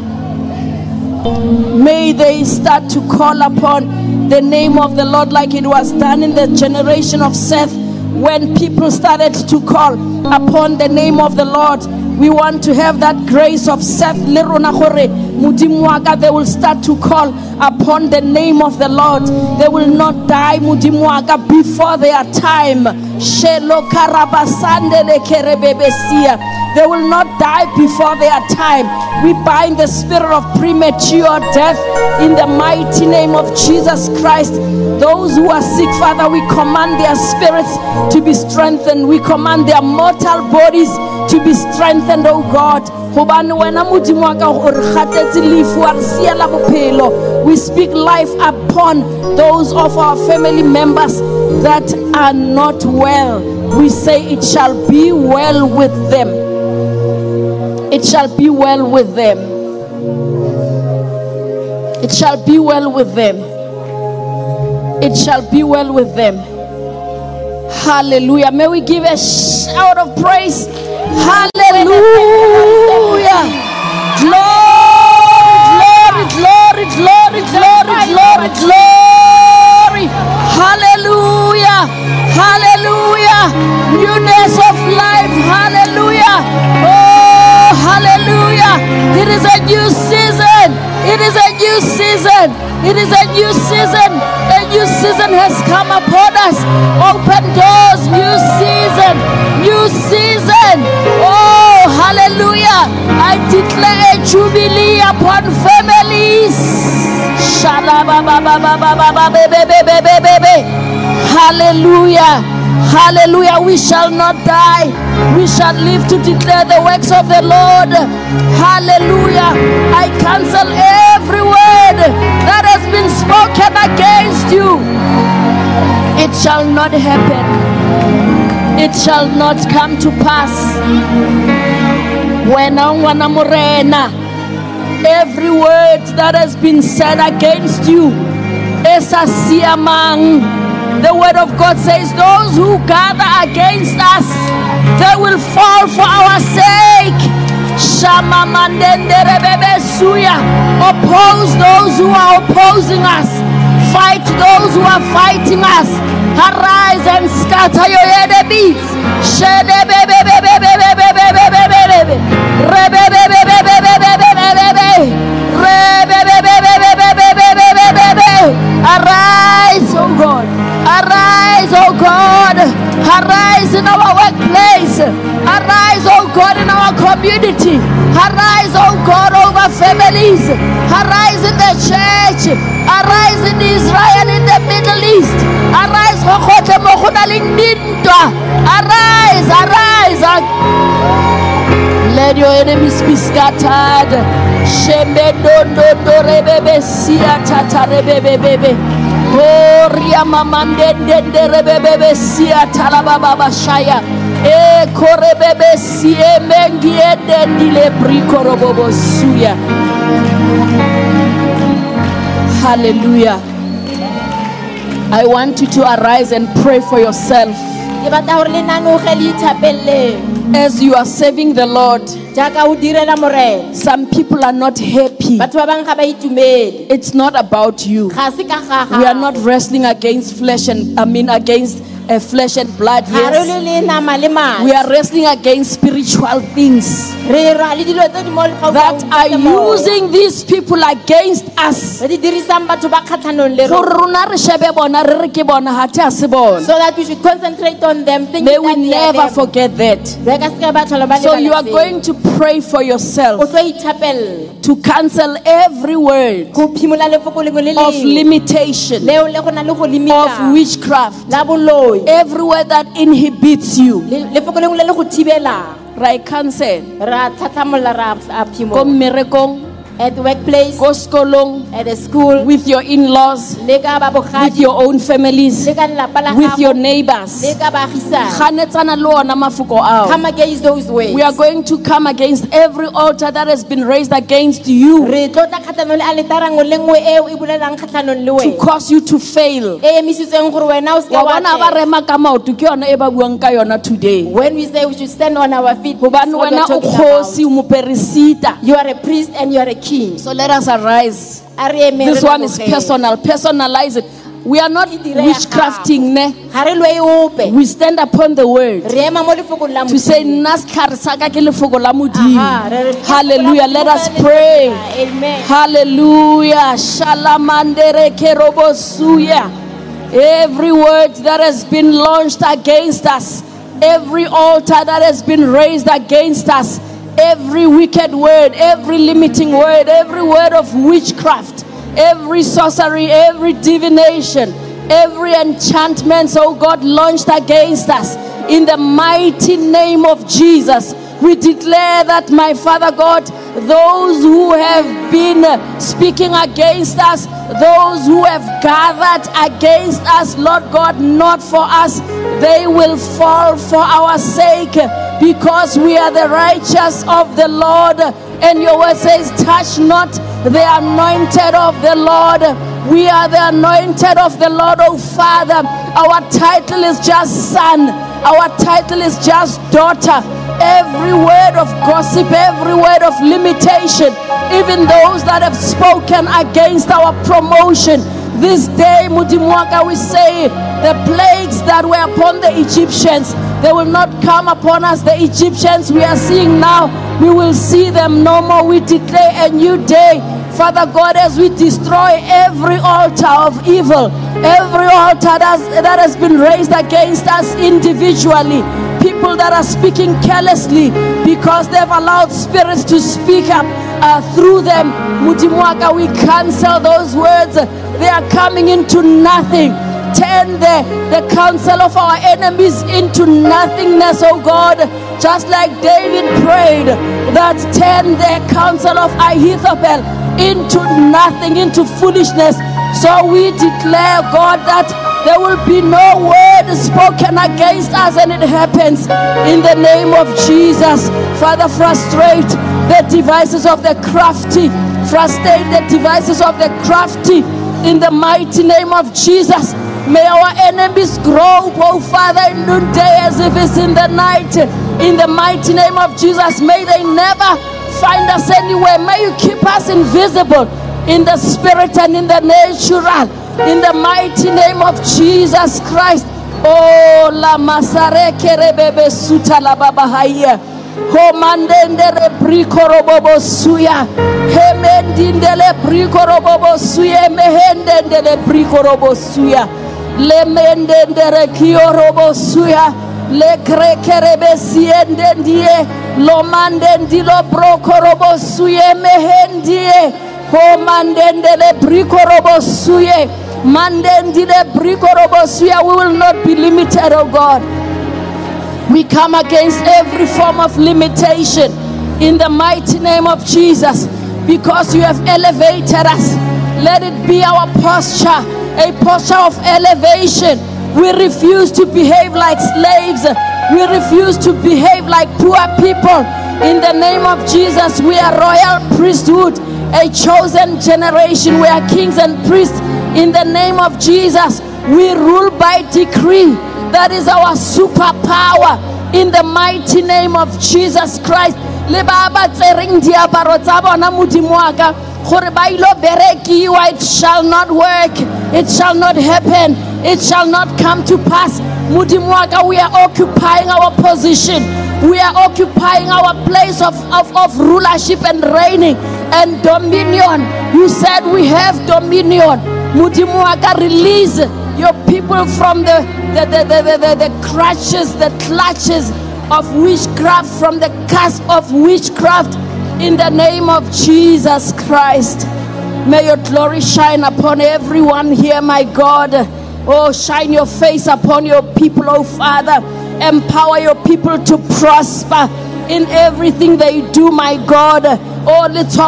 May they start to call upon the name of the Lord like it was done in the generation of Seth, when people started to call upon the name of the Lord. We want to have that grace of Seth. They will start to call upon the name of the Lord. They will not die before their time. They will not die before their time. We bind the spirit of premature death in the mighty name of Jesus Christ. Those who are sick, Father, we command their spirits to be strengthened. We command their mortal bodies to be strengthened, oh God. We speak life upon those of our family members that are not well. We say it shall be well with them. It shall be well with them. It shall be well with them. It shall be well with them. Hallelujah. May we give a shout of praise. Hallelujah. Glory, glory, glory, glory, glory, glory. Hallelujah. Hallelujah. Newness of life. Hallelujah. Oh, hallelujah. It is a new season. It is a new season. It is a new season. A new season has come upon us. Open doors. New season. New season. Oh, hallelujah. I declare a jubilee upon families. Hallelujah. Hallelujah. We shall not die. We shall live to declare the works of the Lord. Hallelujah. I cancel every word that has been spoken against you. It shall not happen. It shall not come to pass. Every word that has been said against you, esa siamang, The word of God says, those who gather against us, they will fall for our sake. Shama mandende rebebe suya. Oppose those who are opposing us. Fight those who are fighting us. Arise and scatter your enemies. Shede bebe bebe bebe bebe bebe bebe. Rebe bebe bebe bebe bebe. Rebe bebe bebe bebe bebe bebe. Arise, oh God. Arise, oh God. Arise in our workplace. Arise, oh God, in our community. Arise, oh God, over families. Arise in the church. Arise in Israel, in the Middle East. Arise, arise, arise. Let your enemies be scattered. Oria mamande de rebebe sia talababa shaya e korebebe sie mengie dendile brikorobobo suya. Hallelujah. I want you to arise and pray for yourself. As you are serving the Lord, some people are not happy. It's not about you. We are not wrestling against flesh and flesh and blood. Yes. We are wrestling against spiritual things that are using these people against us. So that we should concentrate on them. May we never forget that. So you are going to pray for yourself to cancel every word of limitation, of witchcraft, every word that inhibits you. Right, cancel. At the workplace, at the school, with your in-laws, with your own families, with your neighbors. Come against those ways. We are going to come against every altar that has been raised against you to cause you to fail. When we say we should stand on our feet, you are a priest and you are a king. So let us arise. This one is personal. Personalize it. We are not witchcrafting. We stand upon the word to say, hallelujah. Let us pray. Amen. Hallelujah. Shalamandere kerobosuya. Every word that has been launched against us, every altar that has been raised against us, every wicked word, every limiting word, every word of witchcraft, every sorcery, every divination, every enchantment, oh God, launched against us, in the mighty name of Jesus, we declare that, my Father God, those who have been speaking against us, those who have gathered against us, Lord God, not for us, they will fall for our sake, because we are the righteous of the Lord. And your word says, touch not the anointed of the Lord. We are the anointed of the Lord, oh Father. Our title is just son. Our title is just daughter. Every word of gossip, every word of limitation, even those that have spoken against our promotion, this day, Mudimwaka, we say, the plagues that were upon the Egyptians, they will not come upon us. The Egyptians we are seeing now, we will see them no more. We declare a new day, Father God, as we destroy every altar of evil, every altar that has been raised against us individually. People that are speaking carelessly because they've allowed spirits to speak up through them. Mudimwaka, we cancel those words. They are coming into nothing. Turn the counsel of our enemies into nothingness, oh God. Just like David prayed, that turn the counsel of Ahithophel into nothing, into foolishness. So we declare, God, that there will be no word spoken against us, and it happens in the name of Jesus. Father, frustrate the devices of the crafty. Frustrate the devices of the crafty in the mighty name of Jesus. May our enemies grow, oh Father, in noonday as if it's in the night. In the mighty name of Jesus, may they never find us anywhere. May you keep us invisible in the spirit and in the natural. In the mighty name of Jesus Christ. Oh, la masareke rebebe suta la babahaya. Homandendere brikorobobo suya. Hemendindele brikorobobo suya. Mehendendele brikorobo suya. Lemendendere kiorobo suya. Le krekerebe siendendie. Lomandendilo brokorobo suye. Mehendie. Homandendele brikorobo suye. Mandendile brikorobo suya. We will not be limited, oh God. We come against every form of limitation in the mighty name of Jesus, because you have elevated us. Let it be our posture, a posture of elevation. We refuse to behave like slaves. We refuse to behave like poor people. In the name of Jesus, we are royal priesthood, a chosen generation. We are kings and priests. In the name of Jesus, we rule by decree. That is our superpower. In the mighty name of Jesus Christ. It shall not work. It shall not happen. It shall not come to pass. We are occupying our position. We are occupying our place of rulership and reigning and dominion. You said we have dominion. Release your people from the crutches, the clutches of witchcraft, from the cusp of witchcraft, in the name of Jesus Christ. May your glory shine upon everyone here, my God. Oh, shine your face upon your people, oh Father. Empower your people to prosper in everything they do, my God. Oh,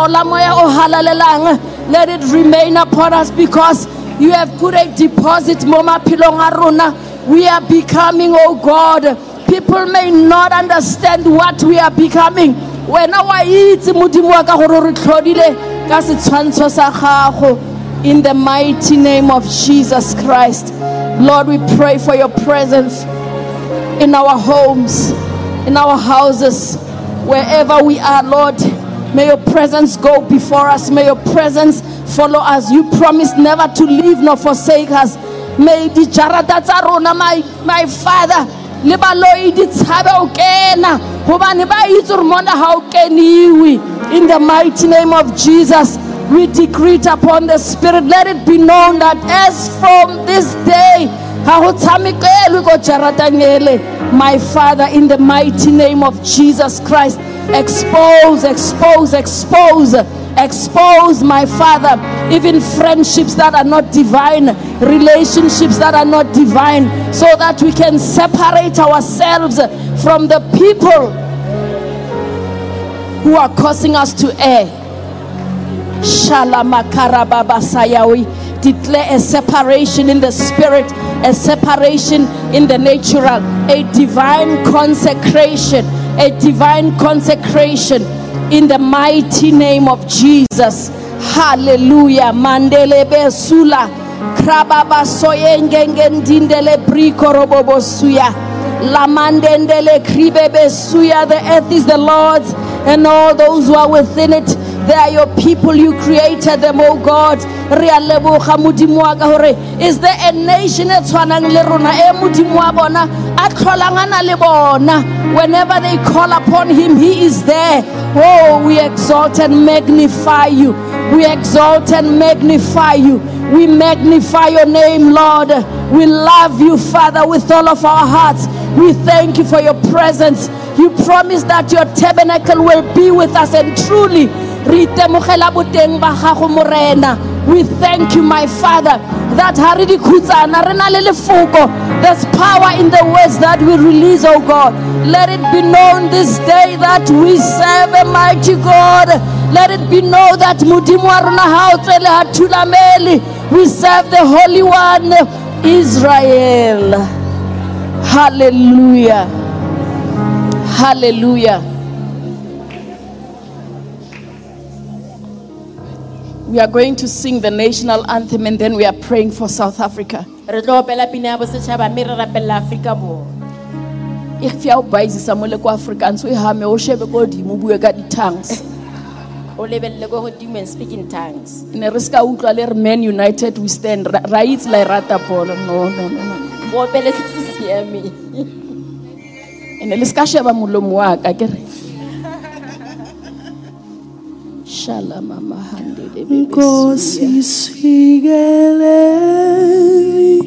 let it remain upon us, because you have put a deposit. We are becoming, oh God. People may not understand what we are becoming. In the mighty name of Jesus Christ. Lord, we pray for your presence in our homes, in our houses, wherever we are, Lord. May your presence go before us. May your presence follow us. You promised never to leave nor forsake us. May the jaradatarona, my Father, in the mighty name of Jesus, we decree it upon the Spirit. Let it be known that as from this day, my Father, in the mighty name of Jesus Christ, expose, my Father, even friendships that are not divine, relationships that are not divine, so that we can separate ourselves from the people who are causing us to err. We declare a separation in the spirit, a separation in the natural, a divine consecration, in the mighty name of Jesus. Hallelujah. Mandele besula krababa soyengendindele brikorobobo suya la mandendele kribebe suya. The earth is the Lord's and all those who are within it. They are your people. You created them, oh God. Is there a nation whenever they call upon him, he is there? Oh, we exalt and magnify you. We exalt and magnify you. We magnify your name, Lord. We love you, Father, with all of our hearts. We thank you for your presence. You promised that your tabernacle will be with us, and truly, we thank you, my Father, that there's power in the words that we release, oh God. Let it be known this day that we serve a mighty God. Let it be known that we serve the Holy One, Israel. Hallelujah. Hallelujah. We are going to sing the national anthem, and then we are praying for South Africa. Re tlo opela pina ya bosetšhaba mme re rapella Afrika Borwa. If you are baizisa mo le ko Afrikaans o ihame o shebe ko dimo bue ka di-tongues. O lebelele go godimo and speak in tongues. Ne re ska utlwa le re Man United we stand. Ra itse la e rata bolo. No. Go opele se se siame. Ene le ska sheba molomo wa ka ke re. Shala mama hande de Nkosi sigeleli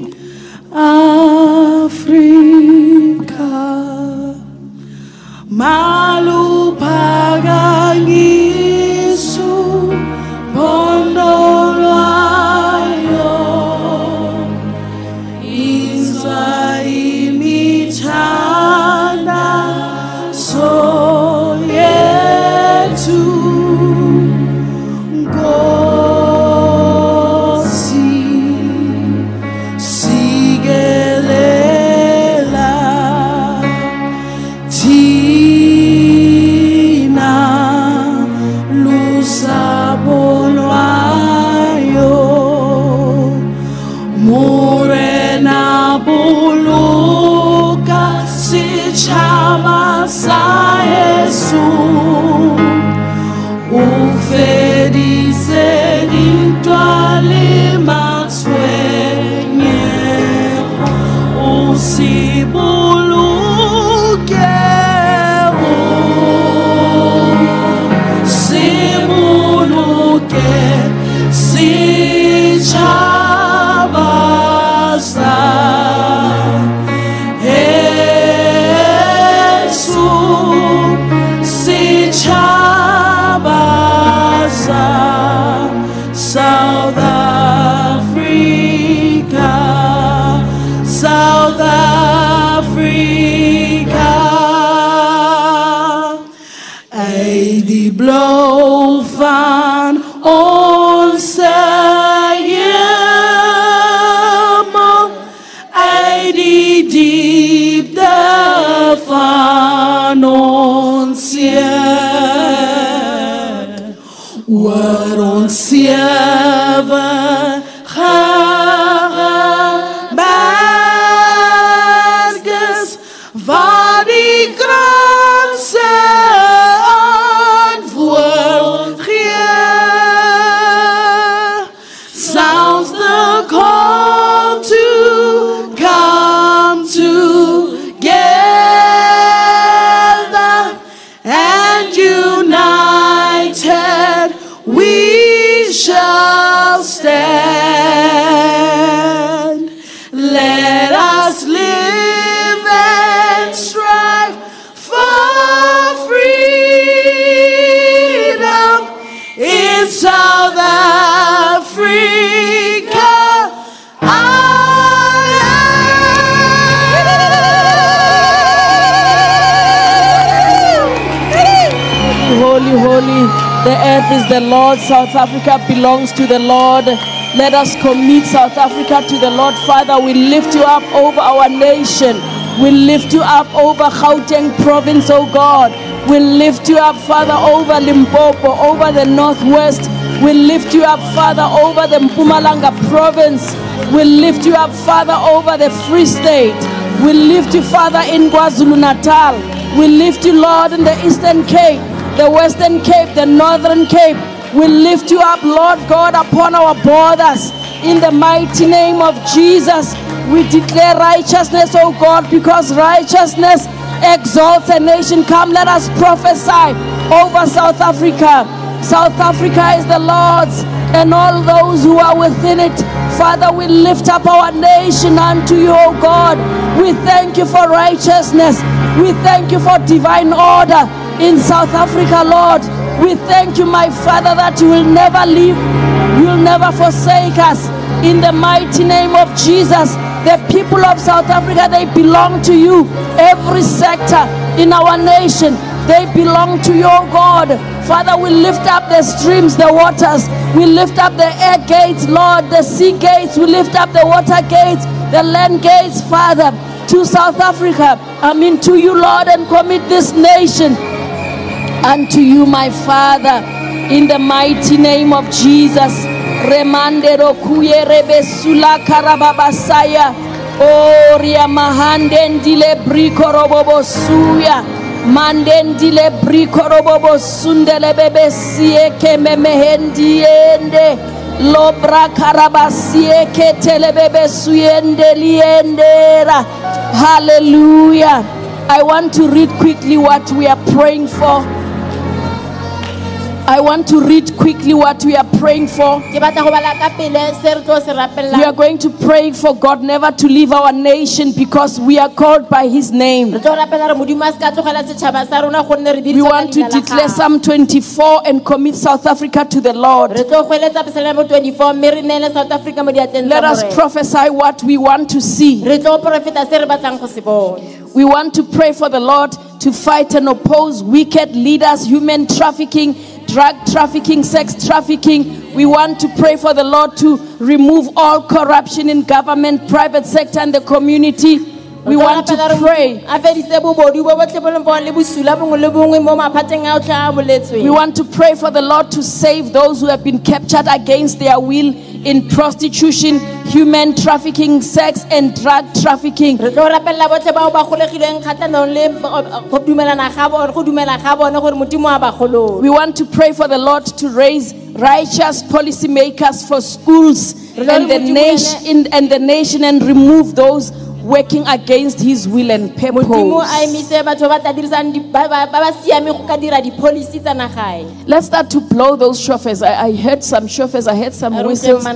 Afrika malupagangisu pondolwayo izwa imichanda so yetu blow van ons hemel uit die diepte van ons Heer oor ons sewe berges waar die kranse stand. Let us live and strive for freedom in South Africa. Holy, holy. The earth is the Lord. South Africa belongs to the Lord. Let us commit South Africa to the Lord. Father, we lift you up over our nation. We lift you up over Gauteng province, oh God. We lift you up, Father, over Limpopo, over the Northwest. We lift you up, Father, over the Mpumalanga province. We lift you up, Father, over the Free State. We lift you, Father, in KwaZulu-Natal. We lift you, Lord, in the Eastern Cape, the Western Cape, the Northern Cape. We lift you up, Lord God, upon our borders. In the mighty name of Jesus, we declare righteousness, oh God, because righteousness exalts a nation. Come, let us prophesy over South Africa. South Africa is the Lord's and all those who are within it. Father, we lift up our nation unto you, oh God. We thank you for righteousness. We thank you for divine order in South Africa, Lord. We thank you, my Father, that you will never leave, you will never forsake us. In the mighty name of Jesus, the people of South Africa, they belong to you. Every sector in our nation, they belong to you, oh God. Father, we lift up the streams, the waters. We lift up the air gates, Lord, the sea gates. We lift up the water gates, the land gates, Father, to South Africa. To you, Lord, and commit this nation unto you, my Father, in the mighty name of Jesus. remandero kuye rebesula karababasaya oria mahandendile brikorobobo suya mandendile brikorobobo sundele bebesie kememehendiende lobra karabasie ketelebebe suyende liendera. Hallelujah. I want to read quickly what we are praying for. I want to read quickly what we are praying for. We are going to pray for God never to leave our nation because we are called by His name. We want to declare Psalm 24 and commit South Africa to the Lord. Let us prophesy what we want to see. We want to pray for the Lord to fight and oppose wicked leaders, human trafficking, drug trafficking, sex trafficking. We want to pray for the Lord to remove all corruption in government, private sector, and the community. We want to pray. We want to pray for the Lord to save those who have been captured against their will in prostitution, human trafficking, sex, and drug trafficking. We want to pray for the Lord to raise righteous policymakers for schools and the nation and remove those working against His will and purpose. Let's start to blow those shofars. I heard some shofars, I heard some whistles.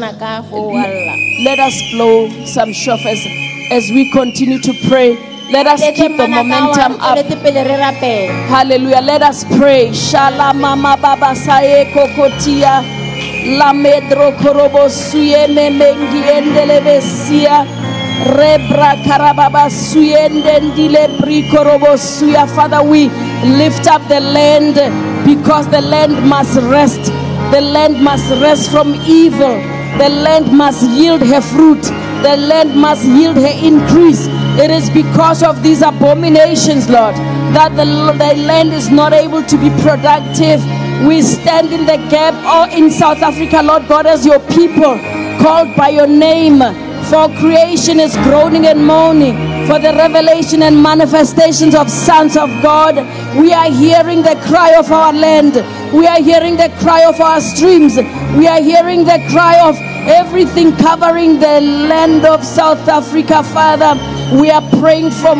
Let us blow some shofars as we continue to pray. Let us keep the momentum up. Hallelujah. Let us pray. Shalamama baba saye kokotia. Lamedro korobo suye memengi endelebesia. Rebra karababa suyendendile brikorobo suya. Father, we lift up the land because the land must rest. The land must rest from evil. The land must yield her fruit. The land must yield her increase. It is because of these abominations, Lord, that the land is not able to be productive. We stand in the gap in South Africa, Lord God, as your people called by your name. For creation is groaning and moaning for the revelation and manifestations of sons of God. We are hearing the cry of our land. We are hearing the cry of our streams. We are hearing the cry of everything covering the land of South Africa, Father. We are praying for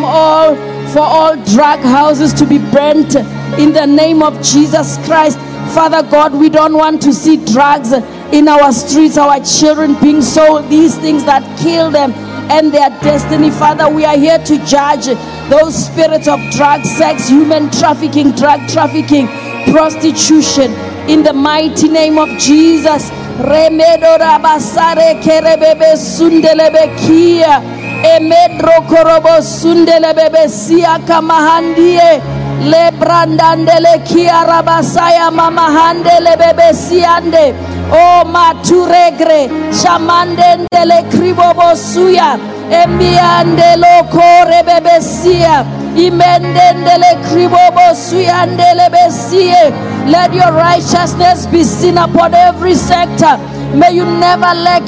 all drug houses to be burnt in the name of Jesus Christ. Father God, we don't want to see drugs in our streets, our children being sold, these things that kill them and their destiny. Father, we are here to judge those spirits of drug, sex, human trafficking, drug trafficking, prostitution, in the mighty name of Jesus. Remedo rabasare kerebebe sundelebe kia emedro korobo sundelebe sia kamahandie lebrandandele kia rabasaya mamahandele bebe siande o maturegre shamandendele kribobo suya embiandelo kore bebe sia imendendele kribobo suyandele besie. Let your righteousness be seen upon every sector. May you never lack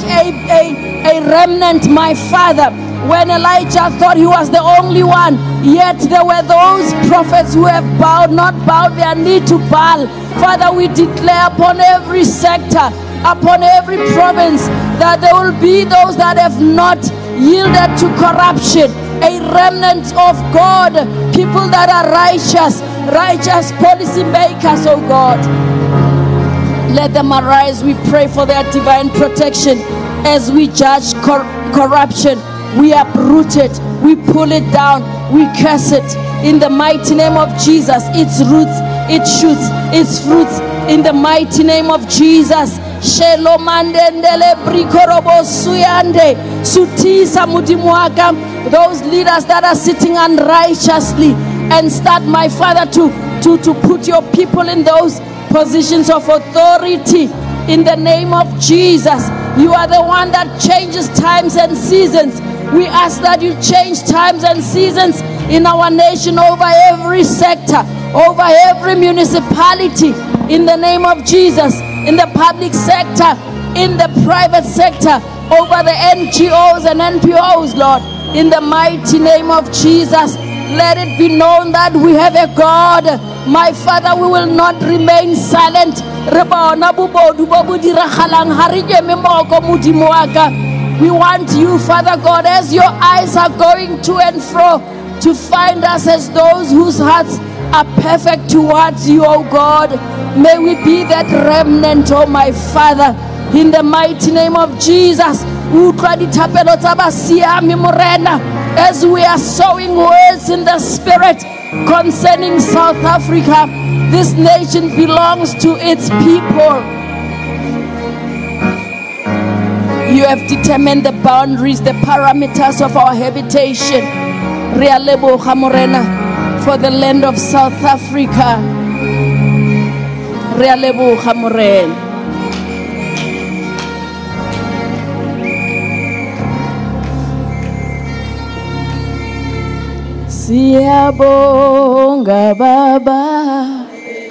a remnant, my Father. When Elijah thought he was the only one, yet there were those prophets who have not bowed their knee to Baal. Father, we declare upon every sector, upon every province, that there will be those that have not yielded to corruption. A remnant of God, people that are righteous policy makers, oh God. Let them arise. We pray for their divine protection as we judge corruption. We uproot it, we pull it down, we curse it in the mighty name of Jesus. Its roots, its shoots, its fruits in the mighty name of Jesus. Those leaders that are sitting unrighteously, and start, my Father, to put your people in those positions of authority in the name of Jesus. You are the one that changes times and seasons. We ask that you change times and seasons in our nation, over every sector, over every municipality, in the name of Jesus. In the public sector, in the private sector, over the NGOs and NPOs, Lord. In the mighty name of Jesus, let it be known that we have a God. My Father, we will not remain silent. We want you, Father God, as your eyes are going to and fro, to find us as those whose hearts are perfect towards you, O God. May we be that remnant, oh my Father, in the mighty name of Jesus. As we are sowing words in the Spirit concerning South Africa, this nation belongs to its people. You have determined the boundaries, the parameters of our habitation. Realeboha Morena, for the land of South Africa. Realeboha Morena. Siyabonga Baba,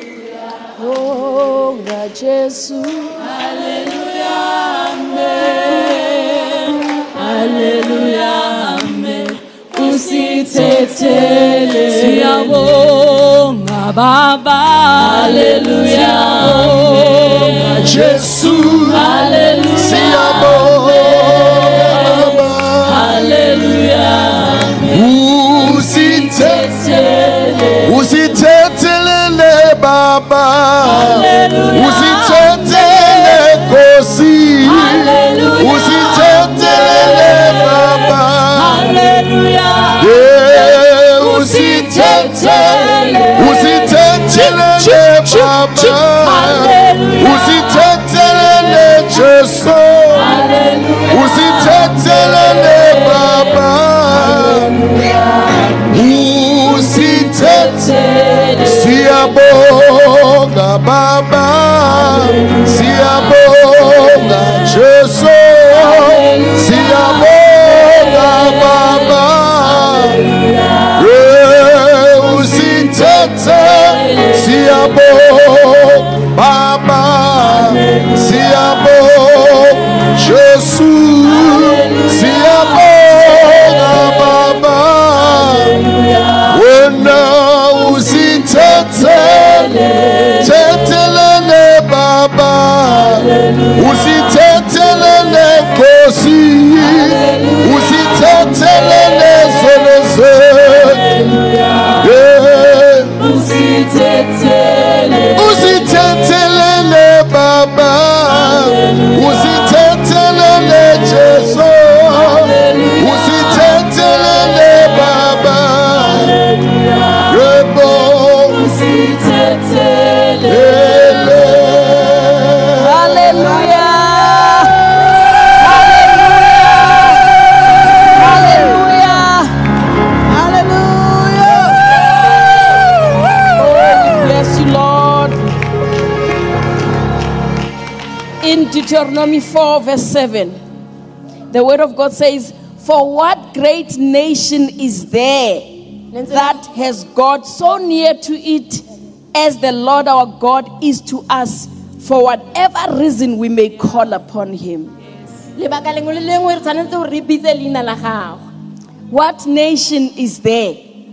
bonga Jesu. Hallelujah, amen. Hallelujah, amen. Usithetele. Siyabonga Baba. Hallelujah, Siyabonga Jesu. Hallelujah, Siyabonga Baba. Hallelujah, Usithetele Baba. Usithetele Kosi. Usithetele Baba. Yeah, usithetele Baba. Usithetele Jesu. Usithetele Baba. Siyabonga Baba, siyabonga Jesu, siyabonga Baba. Usithetele, siyabonga Baba, siyabonga Jesu, siyabonga Baba. Usithetele Baba, usithetele Kosi, usithetele Zolose, usithetele Baba, usithetele Jesu, usithetele Baba. Deuteronomy 4 verse 7, the word of God says, for what great nation is there that has God so near to it as the Lord our God is to us, for whatever reason we may call upon him? What nation is there?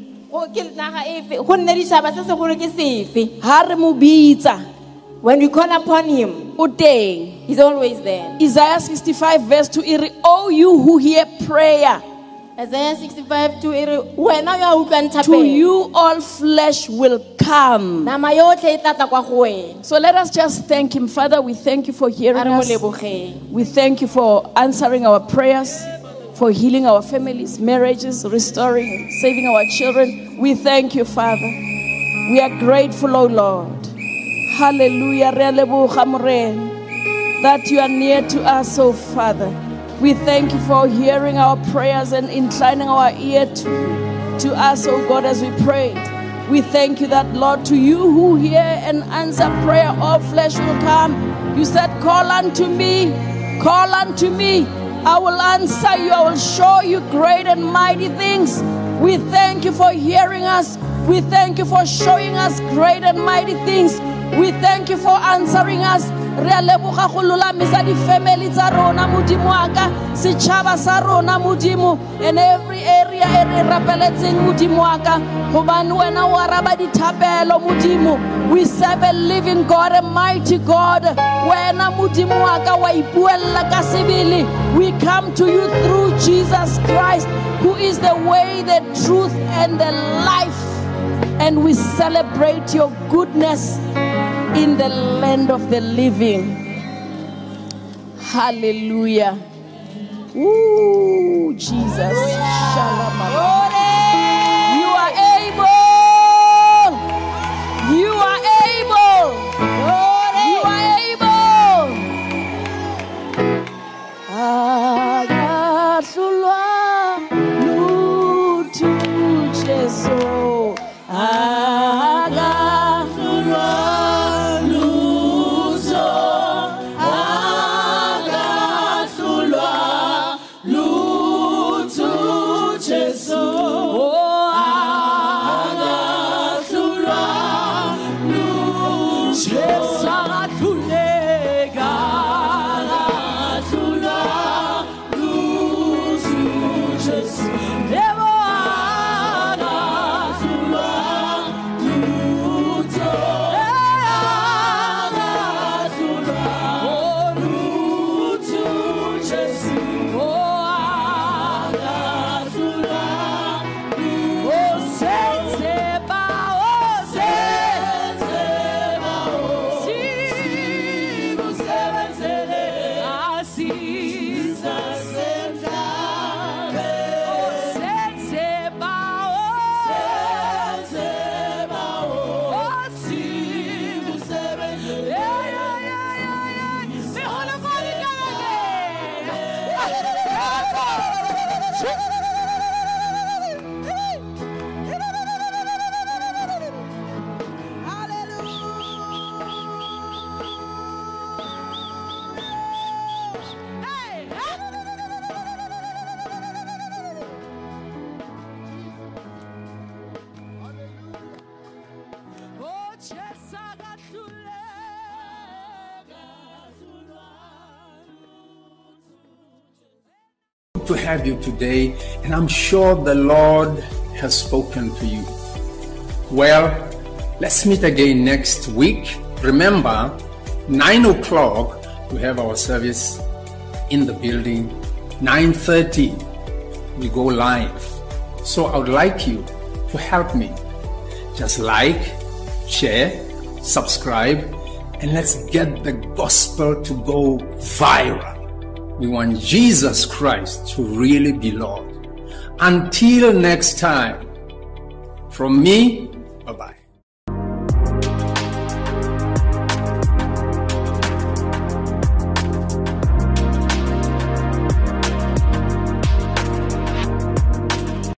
When we call upon him, he's always there. Isaiah 65 verse 2, oh you who hear prayer, Isaiah 65 to you all flesh will come. So let us just thank him. Father, we thank you for hearing us. We thank you for answering our prayers, for healing our families, marriages, restoring, saving our children. We thank you, Father. We are grateful, O Lord. Hallelujah. That you are near to us, O Father. We thank you for hearing our prayers and inclining our ear to us, O God, as we prayed. We thank you that, Lord, to you who hear and answer prayer, all flesh will come. You said, call unto me, call unto me. I will answer you. I will show you great and mighty things. We thank you for hearing us. We thank you for showing us great and mighty things. We thank you for answering us. Re a leboga go lulamisa di-family tsa rona modimo wa ka, setšhaba sa rona modimo, in every area e re rapeletseng modimo wa ka, gobane wena o araba dithapelo modimo. We serve a living God, a mighty God. Wena modimo wa ka wa ipuella ka sebele. We come to you through Jesus Christ, who is the way, the truth, and the life. And we celebrate your goodness in the land of the living. Hallelujah. Ooh, Jesus. You are able. You are able. You are able. Agasulwa lutu Jesu. Agasulwa lutu. Agasulwa lutu Jesu. Agasulwa lutu Jesu. Agakulega. Agasulwa lutu Jesu. To have you today, and I'm sure the Lord has spoken to you. Well, let's meet again next week. Remember, 9 o'clock we have our service in the building. 9:30 we go live. So I would like you to help me. Just like, share, subscribe, and let's get the gospel to go viral. We want Jesus Christ to really be Lord. Until next time, from me, bye-bye.